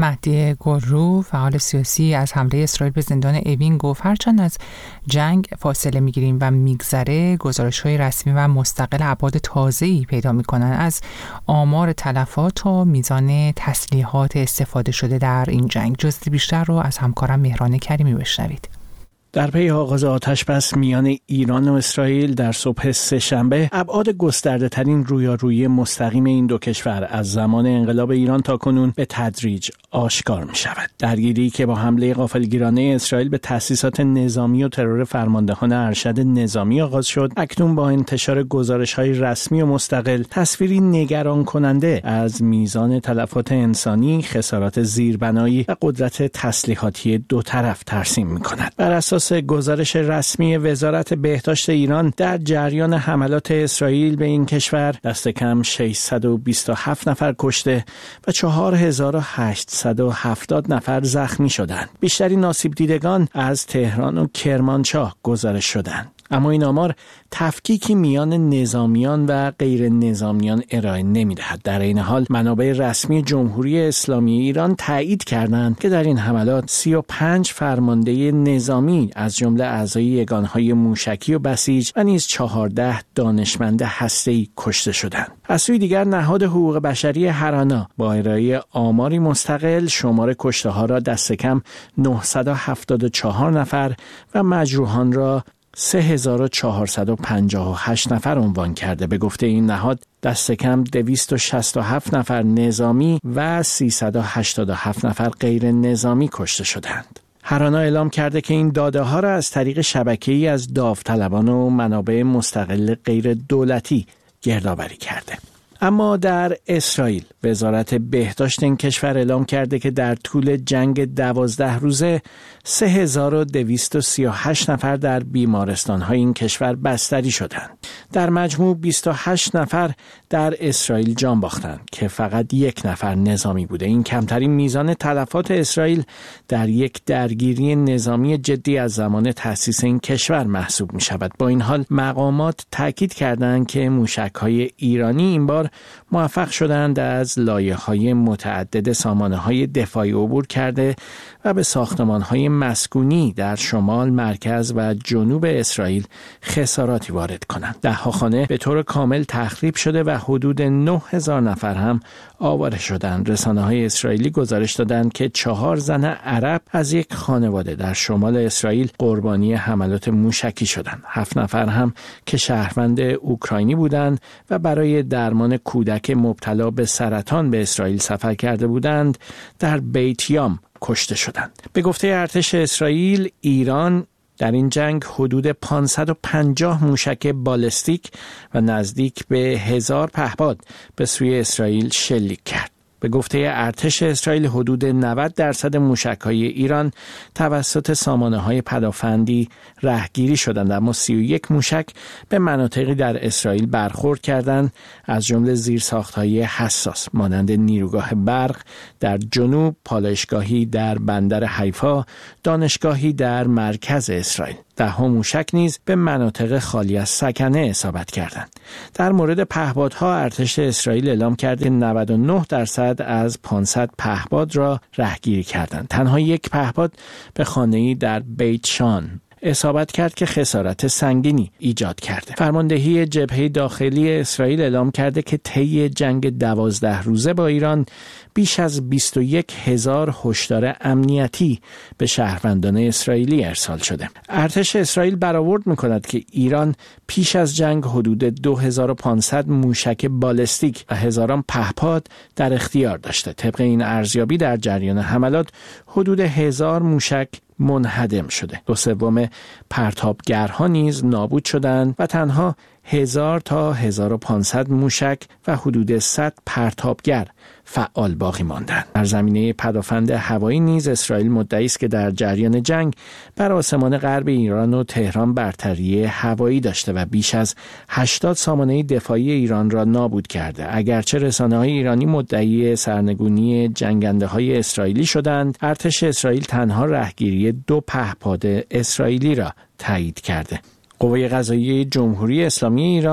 مهدی گلرو فعال سیاسی از حمله اسرائیل به زندان اوین گفت هرچند از جنگ فاصله میگیریم و میگذره، گزارش‌های رسمی و مستقل ابعاد تازه‌ای پیدا میکنن از آمار تلفات و میزان تسلیحات استفاده شده در این جنگ. جزئی بیشتر رو از همکارم مهران کریمی بشنوید. در پی آغاز آتش‌بس میان ایران و اسرائیل در صبح سه‌شنبه، ابعاد گسترده‌ترین رویارویی مستقیم این دو کشور از زمان انقلاب ایران تا کنون به تدریج آشکار می‌شود. درگیری که با حمله غافلگیرانه اسرائیل به تأسیسات نظامی و ترور فرماندهان ارشد نظامی آغاز شد، اکنون با انتشار گزارش‌های رسمی و مستقل تصویری نگران کننده از میزان تلفات انسانی، خسارات زیربنایی و قدرت تسلیحاتی دو طرف ترسیم می‌کند. بر اساس گزارش رسمی وزارت بهداشت ایران، در جریان حملات اسرائیل به این کشور دست کم ششصد و بیست و هفت نفر کشته و چهار هزار و هشتصد و هفتاد نفر زخمی شدند. بیشترین آسیب دیدگان از تهران و کرمانشاه گزارش شدند. اما این آمار تفکیکی میان نظامیان و غیر نظامیان ارائه نمی‌دهد. در این حال منابع رسمی جمهوری اسلامی ایران تایید کردند که در این حملات سی و پنج فرمانده نظامی از جمله اعضای یگانهای موشکی و بسیج و نیز چهارده دانشمند هسته‌ای کشته شدند. از سوی دیگر نهاد حقوق بشری هرانا با ارائه آماری مستقل شمار کشته‌ها را دست کم نهصد و هفتاد و چهار نفر و مجروحان را سه هزار و چهارصد و پنجاه و هشت نفر عنوان کرده. به گفته این نهاد دست کم دویست و شصت و هفت نفر نظامی و سیصد و هشتاد و هفت نفر غیر نظامی کشته شدند. هرانا اعلام کرده که این داده ها را از طریق شبکه‌ای از داوطلبان و منابع مستقل غیر دولتی گردآوری کرده. اما در اسرائیل وزارت بهداشت این کشور اعلام کرده که در طول جنگ دوازده روزه سه هزار و دویست و سی و هشت نفر در بیمارستان‌های این کشور بستری شدند. در مجموع بیست و هشت نفر در اسرائیل جان باختند که فقط یک نفر نظامی بوده. این کمترین میزان تلفات اسرائیل در یک درگیری نظامی جدی از زمان تأسیس این کشور محسوب می شود. با این حال مقامات تاکید کردند که موشک‌های ایرانی این بار موفق شدند از لایه‌های متعدد سامانه‌های دفاعی عبور کرده و به ساختمان‌های مسکونی در شمال، مرکز و جنوب اسرائیل خساراتی وارد کنند. ده‌ها خانه به طور کامل تخریب شده و حدود نه هزار نفر هم آواره شدند. رسانه‌های اسرائیلی گزارش دادند که چهار زن عرب از یک خانواده در شمال اسرائیل قربانی حملات موشکی شدند. هفت نفر هم که شهروند اوکراینی بودند و برای درمان کودک مبتلا به سرطان به اسرائیل سفر کرده بودند، در بیت یام کشته شدند. به گفته ارتش اسرائیل، ایران در این جنگ حدود پانصد و پنجاه موشک بالستیک و نزدیک به هزار پهپاد به سوی اسرائیل شلیک کرد. به گفته ارتش اسرائیل حدود نود درصد موشک‌های ایران توسط سامانه‌های پدافندی رهگیری شدند، اما سی و یک موشک به مناطقی در اسرائیل برخورد کردند، از جمله زیرساخت‌های حساس مانند نیروگاه برق در جنوب، پالایشگاهی در بندر حیفا، دانشگاهی در مرکز اسرائیل. ده ها موشک نیز به مناطق خالی از سکنه اصابت کردند. در مورد پهپادها ارتش اسرائیل اعلام کرده نود و نه درصد از پانصد پهپاد را رهگیری کردند. تنها یک پهپاد به خانه‌ای در بیت شان اصابت کرد که خسارت سنگینی ایجاد کرده. فرماندهی جبهه داخلی اسرائیل اعلام کرده که طی جنگ دوازده روزه با ایران بیش از بیست و یک هزار هشدار امنیتی به شهروندان اسرائیلی ارسال شده. ارتش اسرائیل برآورد می‌کند که ایران پیش از جنگ حدود دو هزار و پانصد موشک بالستیک و هزاران پهپاد در اختیار داشته. طبق این ارزیابی در جریان حملات حدود هزار موشک منهدم شده. دو سوم پرتابگرها نیز نابود شدند و تنها هزار تا هزار و پانصد موشک و حدود صد پرتابگر فعال باقی ماندند. در زمینه پدافند هوایی نیز اسرائیل مدعی است که در جریان جنگ بر آسمان غرب ایران و تهران برتری هوایی داشته و بیش از هشتاد سامانه دفاعی ایران را نابود کرده. اگرچه رسانه‌های ایرانی مدعی سرنگونی جنگنده‌های اسرائیلی شدند، ارتش اسرائیل تنها رهگیری دو پهپاد اسرائیلی را تایید کرده. قوه قضاییه جمهوری اسلامی ایران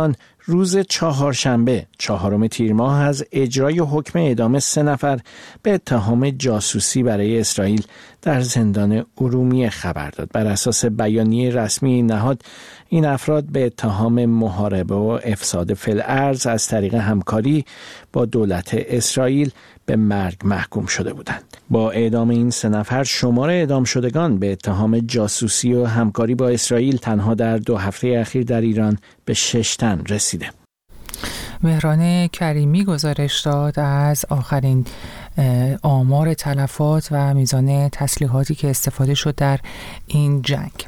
روز چهارشنبه چهارم تیر ماه از اجرای حکم اعدام سه نفر به اتهام جاسوسی برای اسرائیل در زندان ارومیه خبر داد. بر اساس بیانیه رسمی این نهاد، این افراد به اتهام محاربه و افساد فی الارض از طریق همکاری با دولت اسرائیل به مرگ محکوم شده بودند. با اعدام این سه نفر، شمار اعدام شدگان به اتهام جاسوسی و همکاری با اسرائیل تنها در دو هفته اخیر در ایران به شش تن رسیده. مهران کریمی گزارش داد از آخرین آمار تلفات و میزان تسلیحاتی که استفاده شد در این جنگ.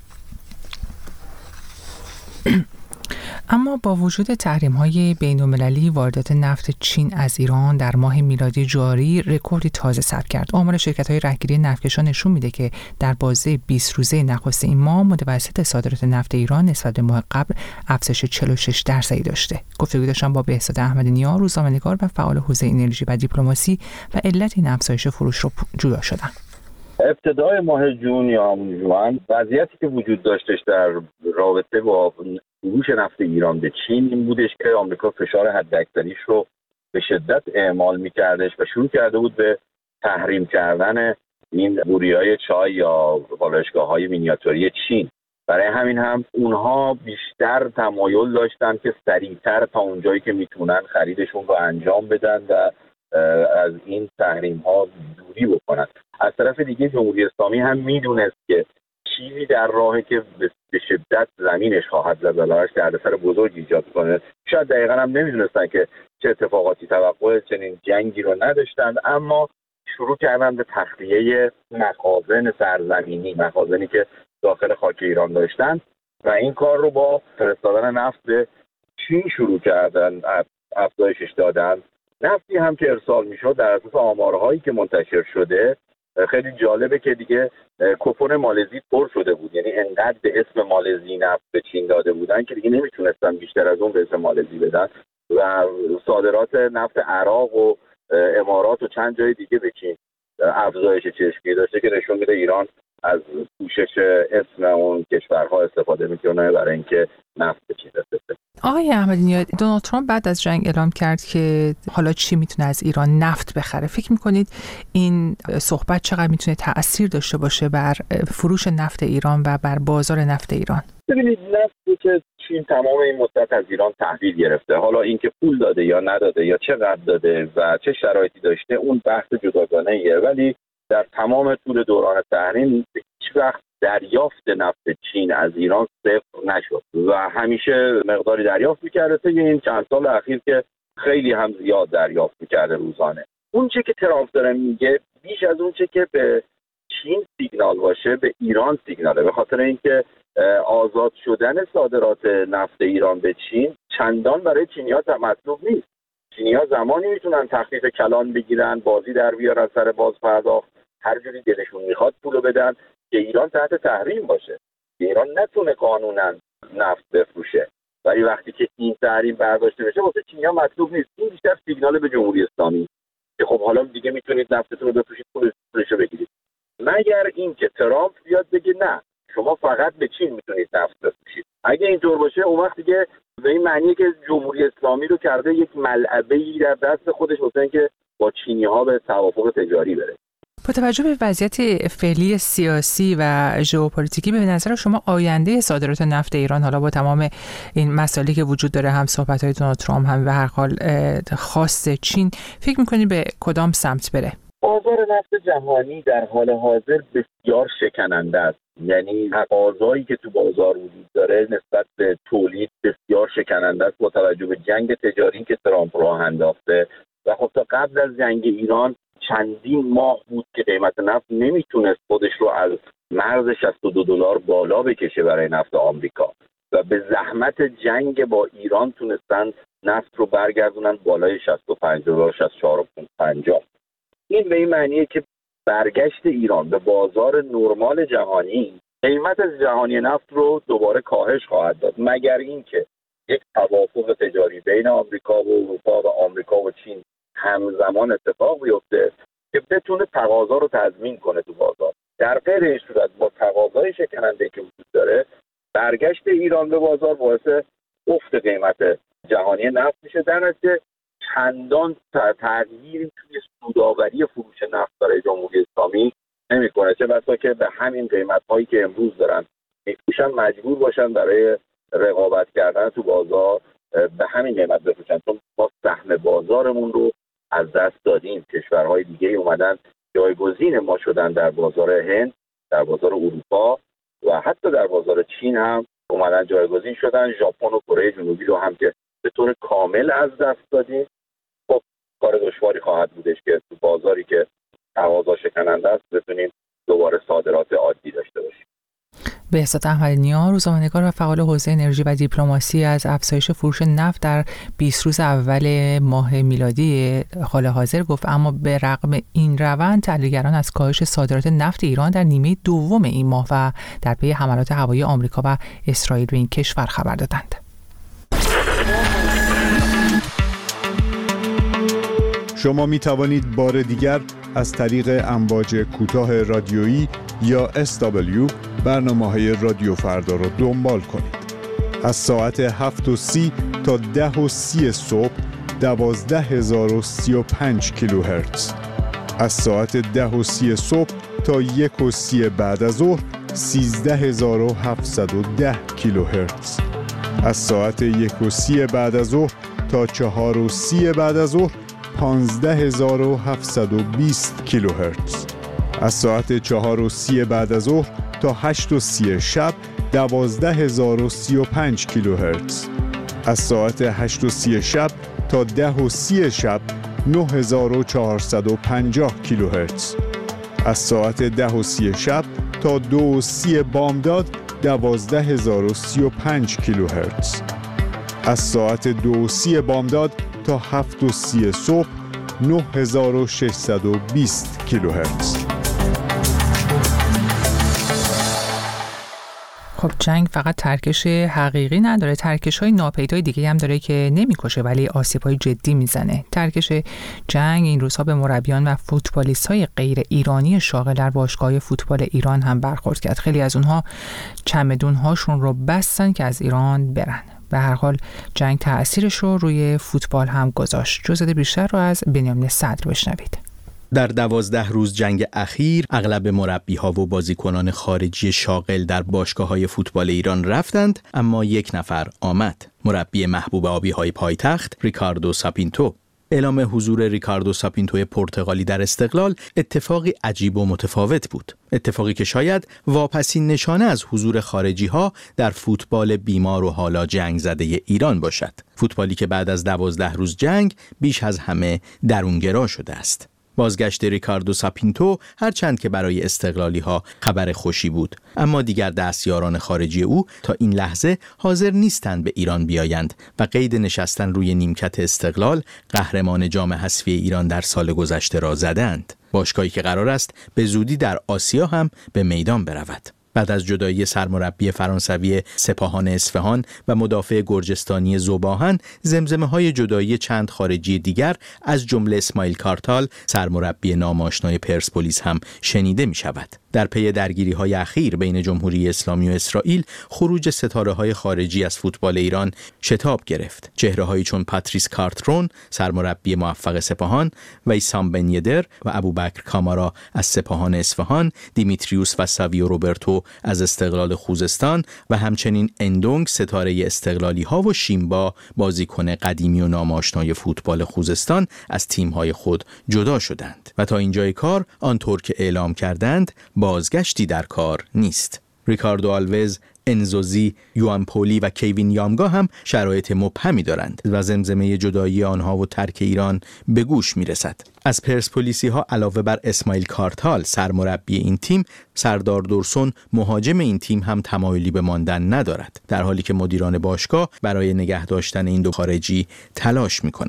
اما با وجود تحریم‌های بین‌المللی، واردات نفت چین از ایران در ماه میلادی جاری رکوردی تازه ثبت کرد. آمار شرکت‌های رهگیری نفتکشان نشون میده که در بازه بیست روزه نخست این ماه متوسط صادرات نفت ایران نسبت به ماه قبل افزایش چهل و شش درصدی داشته. گفتگو داشتم با بهزاد احمدی‌نیا، روزنامه‌نگار و فعال حوزه انرژی و دیپلماسی، و علت این افزایش فروش رو جویا شدم. ابتدای ماه جون یا همون جوان، وضعیتی که وجود داشتش در رابطه با فروش نفت ایران به چین این بودش که آمریکا فشار حداکثریش رو به شدت اعمال می‌کردش و شروع کرده بود به تحریم کردن این بوریای چای یا بالایشگاه‌های مینیاتوری چین. برای همین هم اونها بیشتر تمایل داشتن که سریعتر تا اونجایی که میتونن خریدشون رو انجام بدن و از این تحریم‌ها دوری بکنن. از طرف دیگه جمهوری اسلامی هم میدونست که چیزی در راهه که به شدت زمینش خواهد زد و براش دردسر بزرگ ایجاد کنه. شاید دقیقا هم نمیدونستن که چه اتفاقاتی توقع چنین جنگی رو نداشتن، اما شروع کردن به تخلیه مخازن سرزمینی، مخازنی که داخل خاک ایران داشتن، و این کار رو با فرستادن نفت به چین شروع کردن، افزایشش دادن. نفتی هم که ارسال میشد در اساس آمارهایی که منتشر شده، خیلی جالبه که دیگه کوپن مالزی پر شده بود، یعنی انقدر به اسم مالزی نفت به چین داده بودن که دیگه نمیتونستن بیشتر از اون به اسم مالزی بدن و صادرات نفت عراق و امارات و چند جای دیگه به چین افزایش چشمی داشته که نشون میده ایران از پوشش اسم اون کشورها استفاده میکنه برای اینکه نفت به چین بفرسته. آقای احمدی‌نیا، دونالد ترامپ بعد از جنگ اعلام کرد که حالا چی میتونه از ایران نفت بخره. فکر میکنید این صحبت چقدر میتونه تأثیر داشته باشه بر فروش نفت ایران و بر بازار نفت ایران؟ ببینید، نفتی که چین تمام این مدت از ایران تحویل گرفته، حالا اینکه پول داده یا نداده یا چقدر داده و چه شرایطی داشته، اون بحث جداگانه‌ایه، ولی در تمام طول دوران تحریم هیچ وقت دریافت نفت چین از ایران صفر نشد و همیشه مقداری دریافت می‌کرده. تا این چند سال اخیر که خیلی هم زیاد دریافت می‌کرده روزانه. اون چه که ترامپ داره میگه بیش از اون چه که به چین سیگنال باشه، به ایران سیگناله، به خاطر اینکه آزاد شدن صادرات نفت ایران به چین چندان برای چینی‌ها مطلوب نیست. چینی‌ها زمانی میتونن تخفیف کلان بگیرن، بازی در بیارن سر باز پرداخت، هر جوری دلشون میخواد پولو بدن که ایران تحت تحریم باشه، که ایران نتونه قانونا نفت بفروشه. ولی وقتی که این تحریم برداشته بشه واسه چینی‌ها مطلوب نیست. این بیشتر سیگنال به جمهوری اسلامی که خب حالا دیگه میتونید نفتتون رو بفروشید، پولشو بگیرید. مگر اینکه ترامپ بیاد بگه نه، شما فقط به چین میتونید نفت بفروشید. اگه اینطور باشه اون وقت دیگه به این معنیه که جمهوری اسلامی رو کرده یک ملعبه‌ای در دست خودش واسه اینکه با چینی‌ها به توافق تجاری بره. با توجه به وضعیت فعلی سیاسی و ژئوپلیتیکی، به نظر شما آینده صادرات نفت ایران، حالا با تمام این مسائلی که وجود داره، هم صحبت‌های دونالد ترامپ، هم به هر حال خواست چین، فکر می‌کنید به کدام سمت بره؟ بازار نفت جهانی در حال حاضر بسیار شکننده است. یعنی تقاضایی که تو بازار وجود داره نسبت به تولید بسیار شکننده است با توجه به جنگ تجاری که ترامپ راه انداخته. و خب تا قبل از جنگ ایران چندین ماه بود که قیمت نفت نمیتونست خودش رو از مرز شصت و دو دلار بالا بکشه برای نفت آمریکا و به زحمت جنگ با ایران تونستن نفت رو برگردونن بالای شصت و پنج دلار، شصت و چهار و پنجاه. این به این معنیه که برگشت ایران به بازار نرمال جهانی قیمت از جهانی نفت رو دوباره کاهش خواهد داد، مگر اینکه یک توافق تجاری بین آمریکا و اروپا و آمریکا و چین همزمان اتفاق بیفته که بتونه تقاضا رو تضمین کنه تو بازار. در غیر این صورت با تقاضای شکننده که وجود داره، برگشت ایران به بازار باعث افت قیمت جهانی نفت میشه. در نتیجه چندان تغییری توی سودآوری فروش نفت برای جمهوری اسلامی نمیکنه، چه بسا که به همین قیمت هایی که امروز دارن میفروشن مجبور باشن برای رقابت کردن تو بازار به همین قیمت بفروشن، چون ما سهم بازارمون رو از دست دادیم. کشورهای دیگه اومدن جایگزین ما شدن در بازار هند، در بازار اروپا و حتی در بازار چین هم اومدن جایگزین شدن. ژاپن و کره جنوبی رو هم که به طور کامل از دست دادیم. خب کار دشواری خواهد بودش که تو بازاری که تقاضا شکننده است بتونیم دوباره صادرات عادی داشته باشیم. بهزاد احمدی‌نیا، روزنامه‌نگار و فعال حوزه انرژی و دیپلماسی، از افزایش فروش نفت در بیست روز اول ماه میلادی حال حاضر گفت، اما به رغم این روند تحلیلگران از کاهش صادرات نفت ایران در نیمه دوم این ماه و در پی حملات هوایی آمریکا و اسرائیل به این کشور خبر دادند. شما می توانید بار دیگر از طریق امواج کوتاه رادیویی یا اس دبلیو برنامه‌های رادیو فردا را دنبال کنید. از ساعت هفت و سی تا ده و سی صبح دوازده هزار و سی و پنج کیلوهرتز. از ساعت ده و سی صبح تا یک و سی بعد از ظهر سیزده هزار و هفتصد و ده کیلوهرتز. از ساعت یک و سی بعد از ظهر تا چهار و سی بعد از ظهر پانزده هزار و هفتصد و بیست کیلوهرتز. از ساعت چهار و سی بعد از ظهر تا هشت و سی شب دوازده هزار و سی و پنج کیلوهرتز. از ساعت هشت و سی شب تا ده و سی شب نه هزار و چهارصد و پنجاه کیلوهرتز. از ساعت ده و سی شب تا دو و سی بامداد دوازده هزار و سی و پنج کیلوهرتز. از ساعت دو و سی بامداد تا هفت و سی صبح نه هزار و ششصد و بیست کیلوهرتز. خب جنگ فقط ترکش حقیقی نداره، ترکش های ناپیدای دیگه هم داره که نمیکشه ولی آسیب های جدی میزنه. ترکش جنگ این روزها به مربیان و فوتبالیست های غیر ایرانی شاغل در باشگاه فوتبال ایران هم برخورد کرد. خیلی از اونها چمدون هاشون رو بستن که از ایران برن. به هر حال جنگ تأثیرش رو روی فوتبال هم گذاشت. جزئیات بیشتر رو از بنیامین صدر بشنوید. در دوازده روز جنگ اخیر اغلب مربی‌ها و بازیکنان خارجی شاغل در باشگاه‌های فوتبال ایران رفتند، اما یک نفر آمد. مربی محبوب آبی‌های پایتخت ریکاردو ساپینتو. اعلام حضور ریکاردو ساپینتو پرتغالی در استقلال اتفاقی عجیب و متفاوت بود. اتفاقی که شاید واپسین نشانه از حضور خارجی‌ها در فوتبال بیمار و حالا جنگ زده ایران باشد. فوتبالی که بعد از دوازده روز جنگ بیش از همه درونگرا شده است. بازگشت ریکاردو ساپینتو هرچند که برای استقلالی ها خبر خوشی بود، اما دیگر دستیاران خارجی او تا این لحظه حاضر نیستند به ایران بیایند و قید نشستن روی نیمکت استقلال قهرمان جام حذفی ایران در سال گذشته را زدند. باشگاهی که قرار است به زودی در آسیا هم به میدان برود. بعد از جدایی سرمربی فرانسوی سپاهان اصفهان و مدافع گرجستانی ذوباهن، زمزمه‌های جدایی چند خارجی دیگر از جمله اسماعیل کارتال سرمربی ناماشنای پرسپولیس هم شنیده می‌شود. در پی درگیری‌های اخیر بین جمهوری اسلامی و اسرائیل، خروج ستاره‌های خارجی از فوتبال ایران شتاب گرفت. چهره‌هایی چون پاتریس کارترون سرمربی موفق سپاهان و ایسام بن یدر و ابوبکر کامارا از سپاهان اصفهان، دیمیتریوس و ساویو روبرتو از استقلال خوزستان و همچنین اندونگ ستاره استقلالی ها و شیمبا بازیکن قدیمی و ناماشنای فوتبال خوزستان از تیم‌های خود جدا شدند و تا اینجای کار آنطور که اعلام کردند بازگشتی در کار نیست. ریکاردو آلوز، انزوزی، یوان پولی و کیوین یامگا هم شرایط مبهمی دارند و زمزمه جدایی آنها و ترک ایران به گوش میرسد. از پرسپولیسی ها علاوه بر اسماعیل کارتال سرمربی این تیم، سردار دورسون مهاجم این تیم هم تمایلی به ماندن ندارد، در حالی که مدیران باشگاه برای نگه داشتن این دو خارجی تلاش میکنند.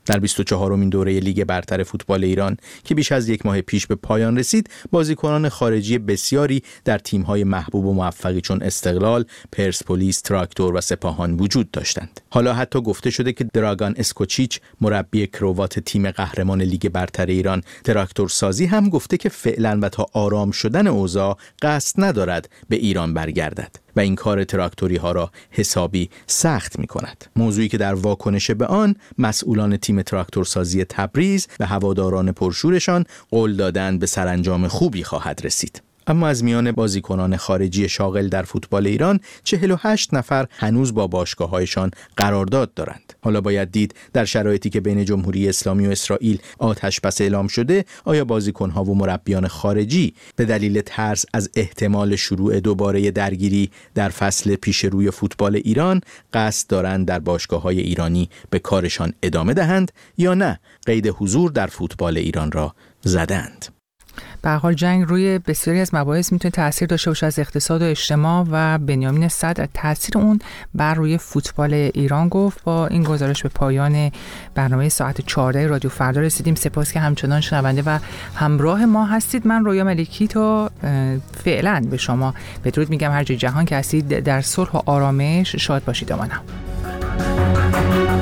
در بیست و چهارمین دوره لیگ برتر فوتبال ایران که بیش از یک ماه پیش به پایان رسید، بازیکنان خارجی بسیاری در تیم‌های محبوب و موفقی چون استقلال، پرسپولیس، تراکتور و سپاهان وجود داشتند. حالا حتی گفته شده که دراگان اسکوچیچ، مربی کروات تیم قهرمان لیگ برتر ایران تراکتور سازی، هم گفته که فعلا و تا آرام شدن اوضاع قصد ندارد به ایران برگردد و این کار تراکتوری ها را حسابی سخت می کند. موضوعی که در واکنش به آن مسئولان تیم تراکتورسازی تبریز و هواداران پرشورشان قول دادند به سرانجام خوبی خواهد رسید. اما از میان بازیکنان خارجی شاغل در فوتبال ایران چهل و هشت نفر هنوز با باشگاه‌هایشان قرارداد دارند. حالا باید دید در شرایطی که بین جمهوری اسلامی و اسرائیل آتش بس اعلام شده، آیا بازیکن‌ها و مربیان خارجی به دلیل ترس از احتمال شروع دوباره درگیری در فصل پیش روی فوتبال ایران قصد دارند در باشگاه‌های ایرانی به کارشان ادامه دهند یا نه قید حضور در فوتبال ایران را زدند؟ به هر حال جنگ روی بسیاری از مباحث میتونه تاثیر داشته باشه، از اقتصاد و اجتماع، و بنیامین صدر تاثیر اون بر روی فوتبال ایران گفت. با این گزارش به پایان برنامه ساعت چهارده رادیو فردا رسیدیم. سپاس که همچنان شنونده و همراه ما هستید. من رویا ملکی تا فعلا به شما بدرود میگم. هر جای جهان که هستید در صلح و آرامش شاد باشید. امانم.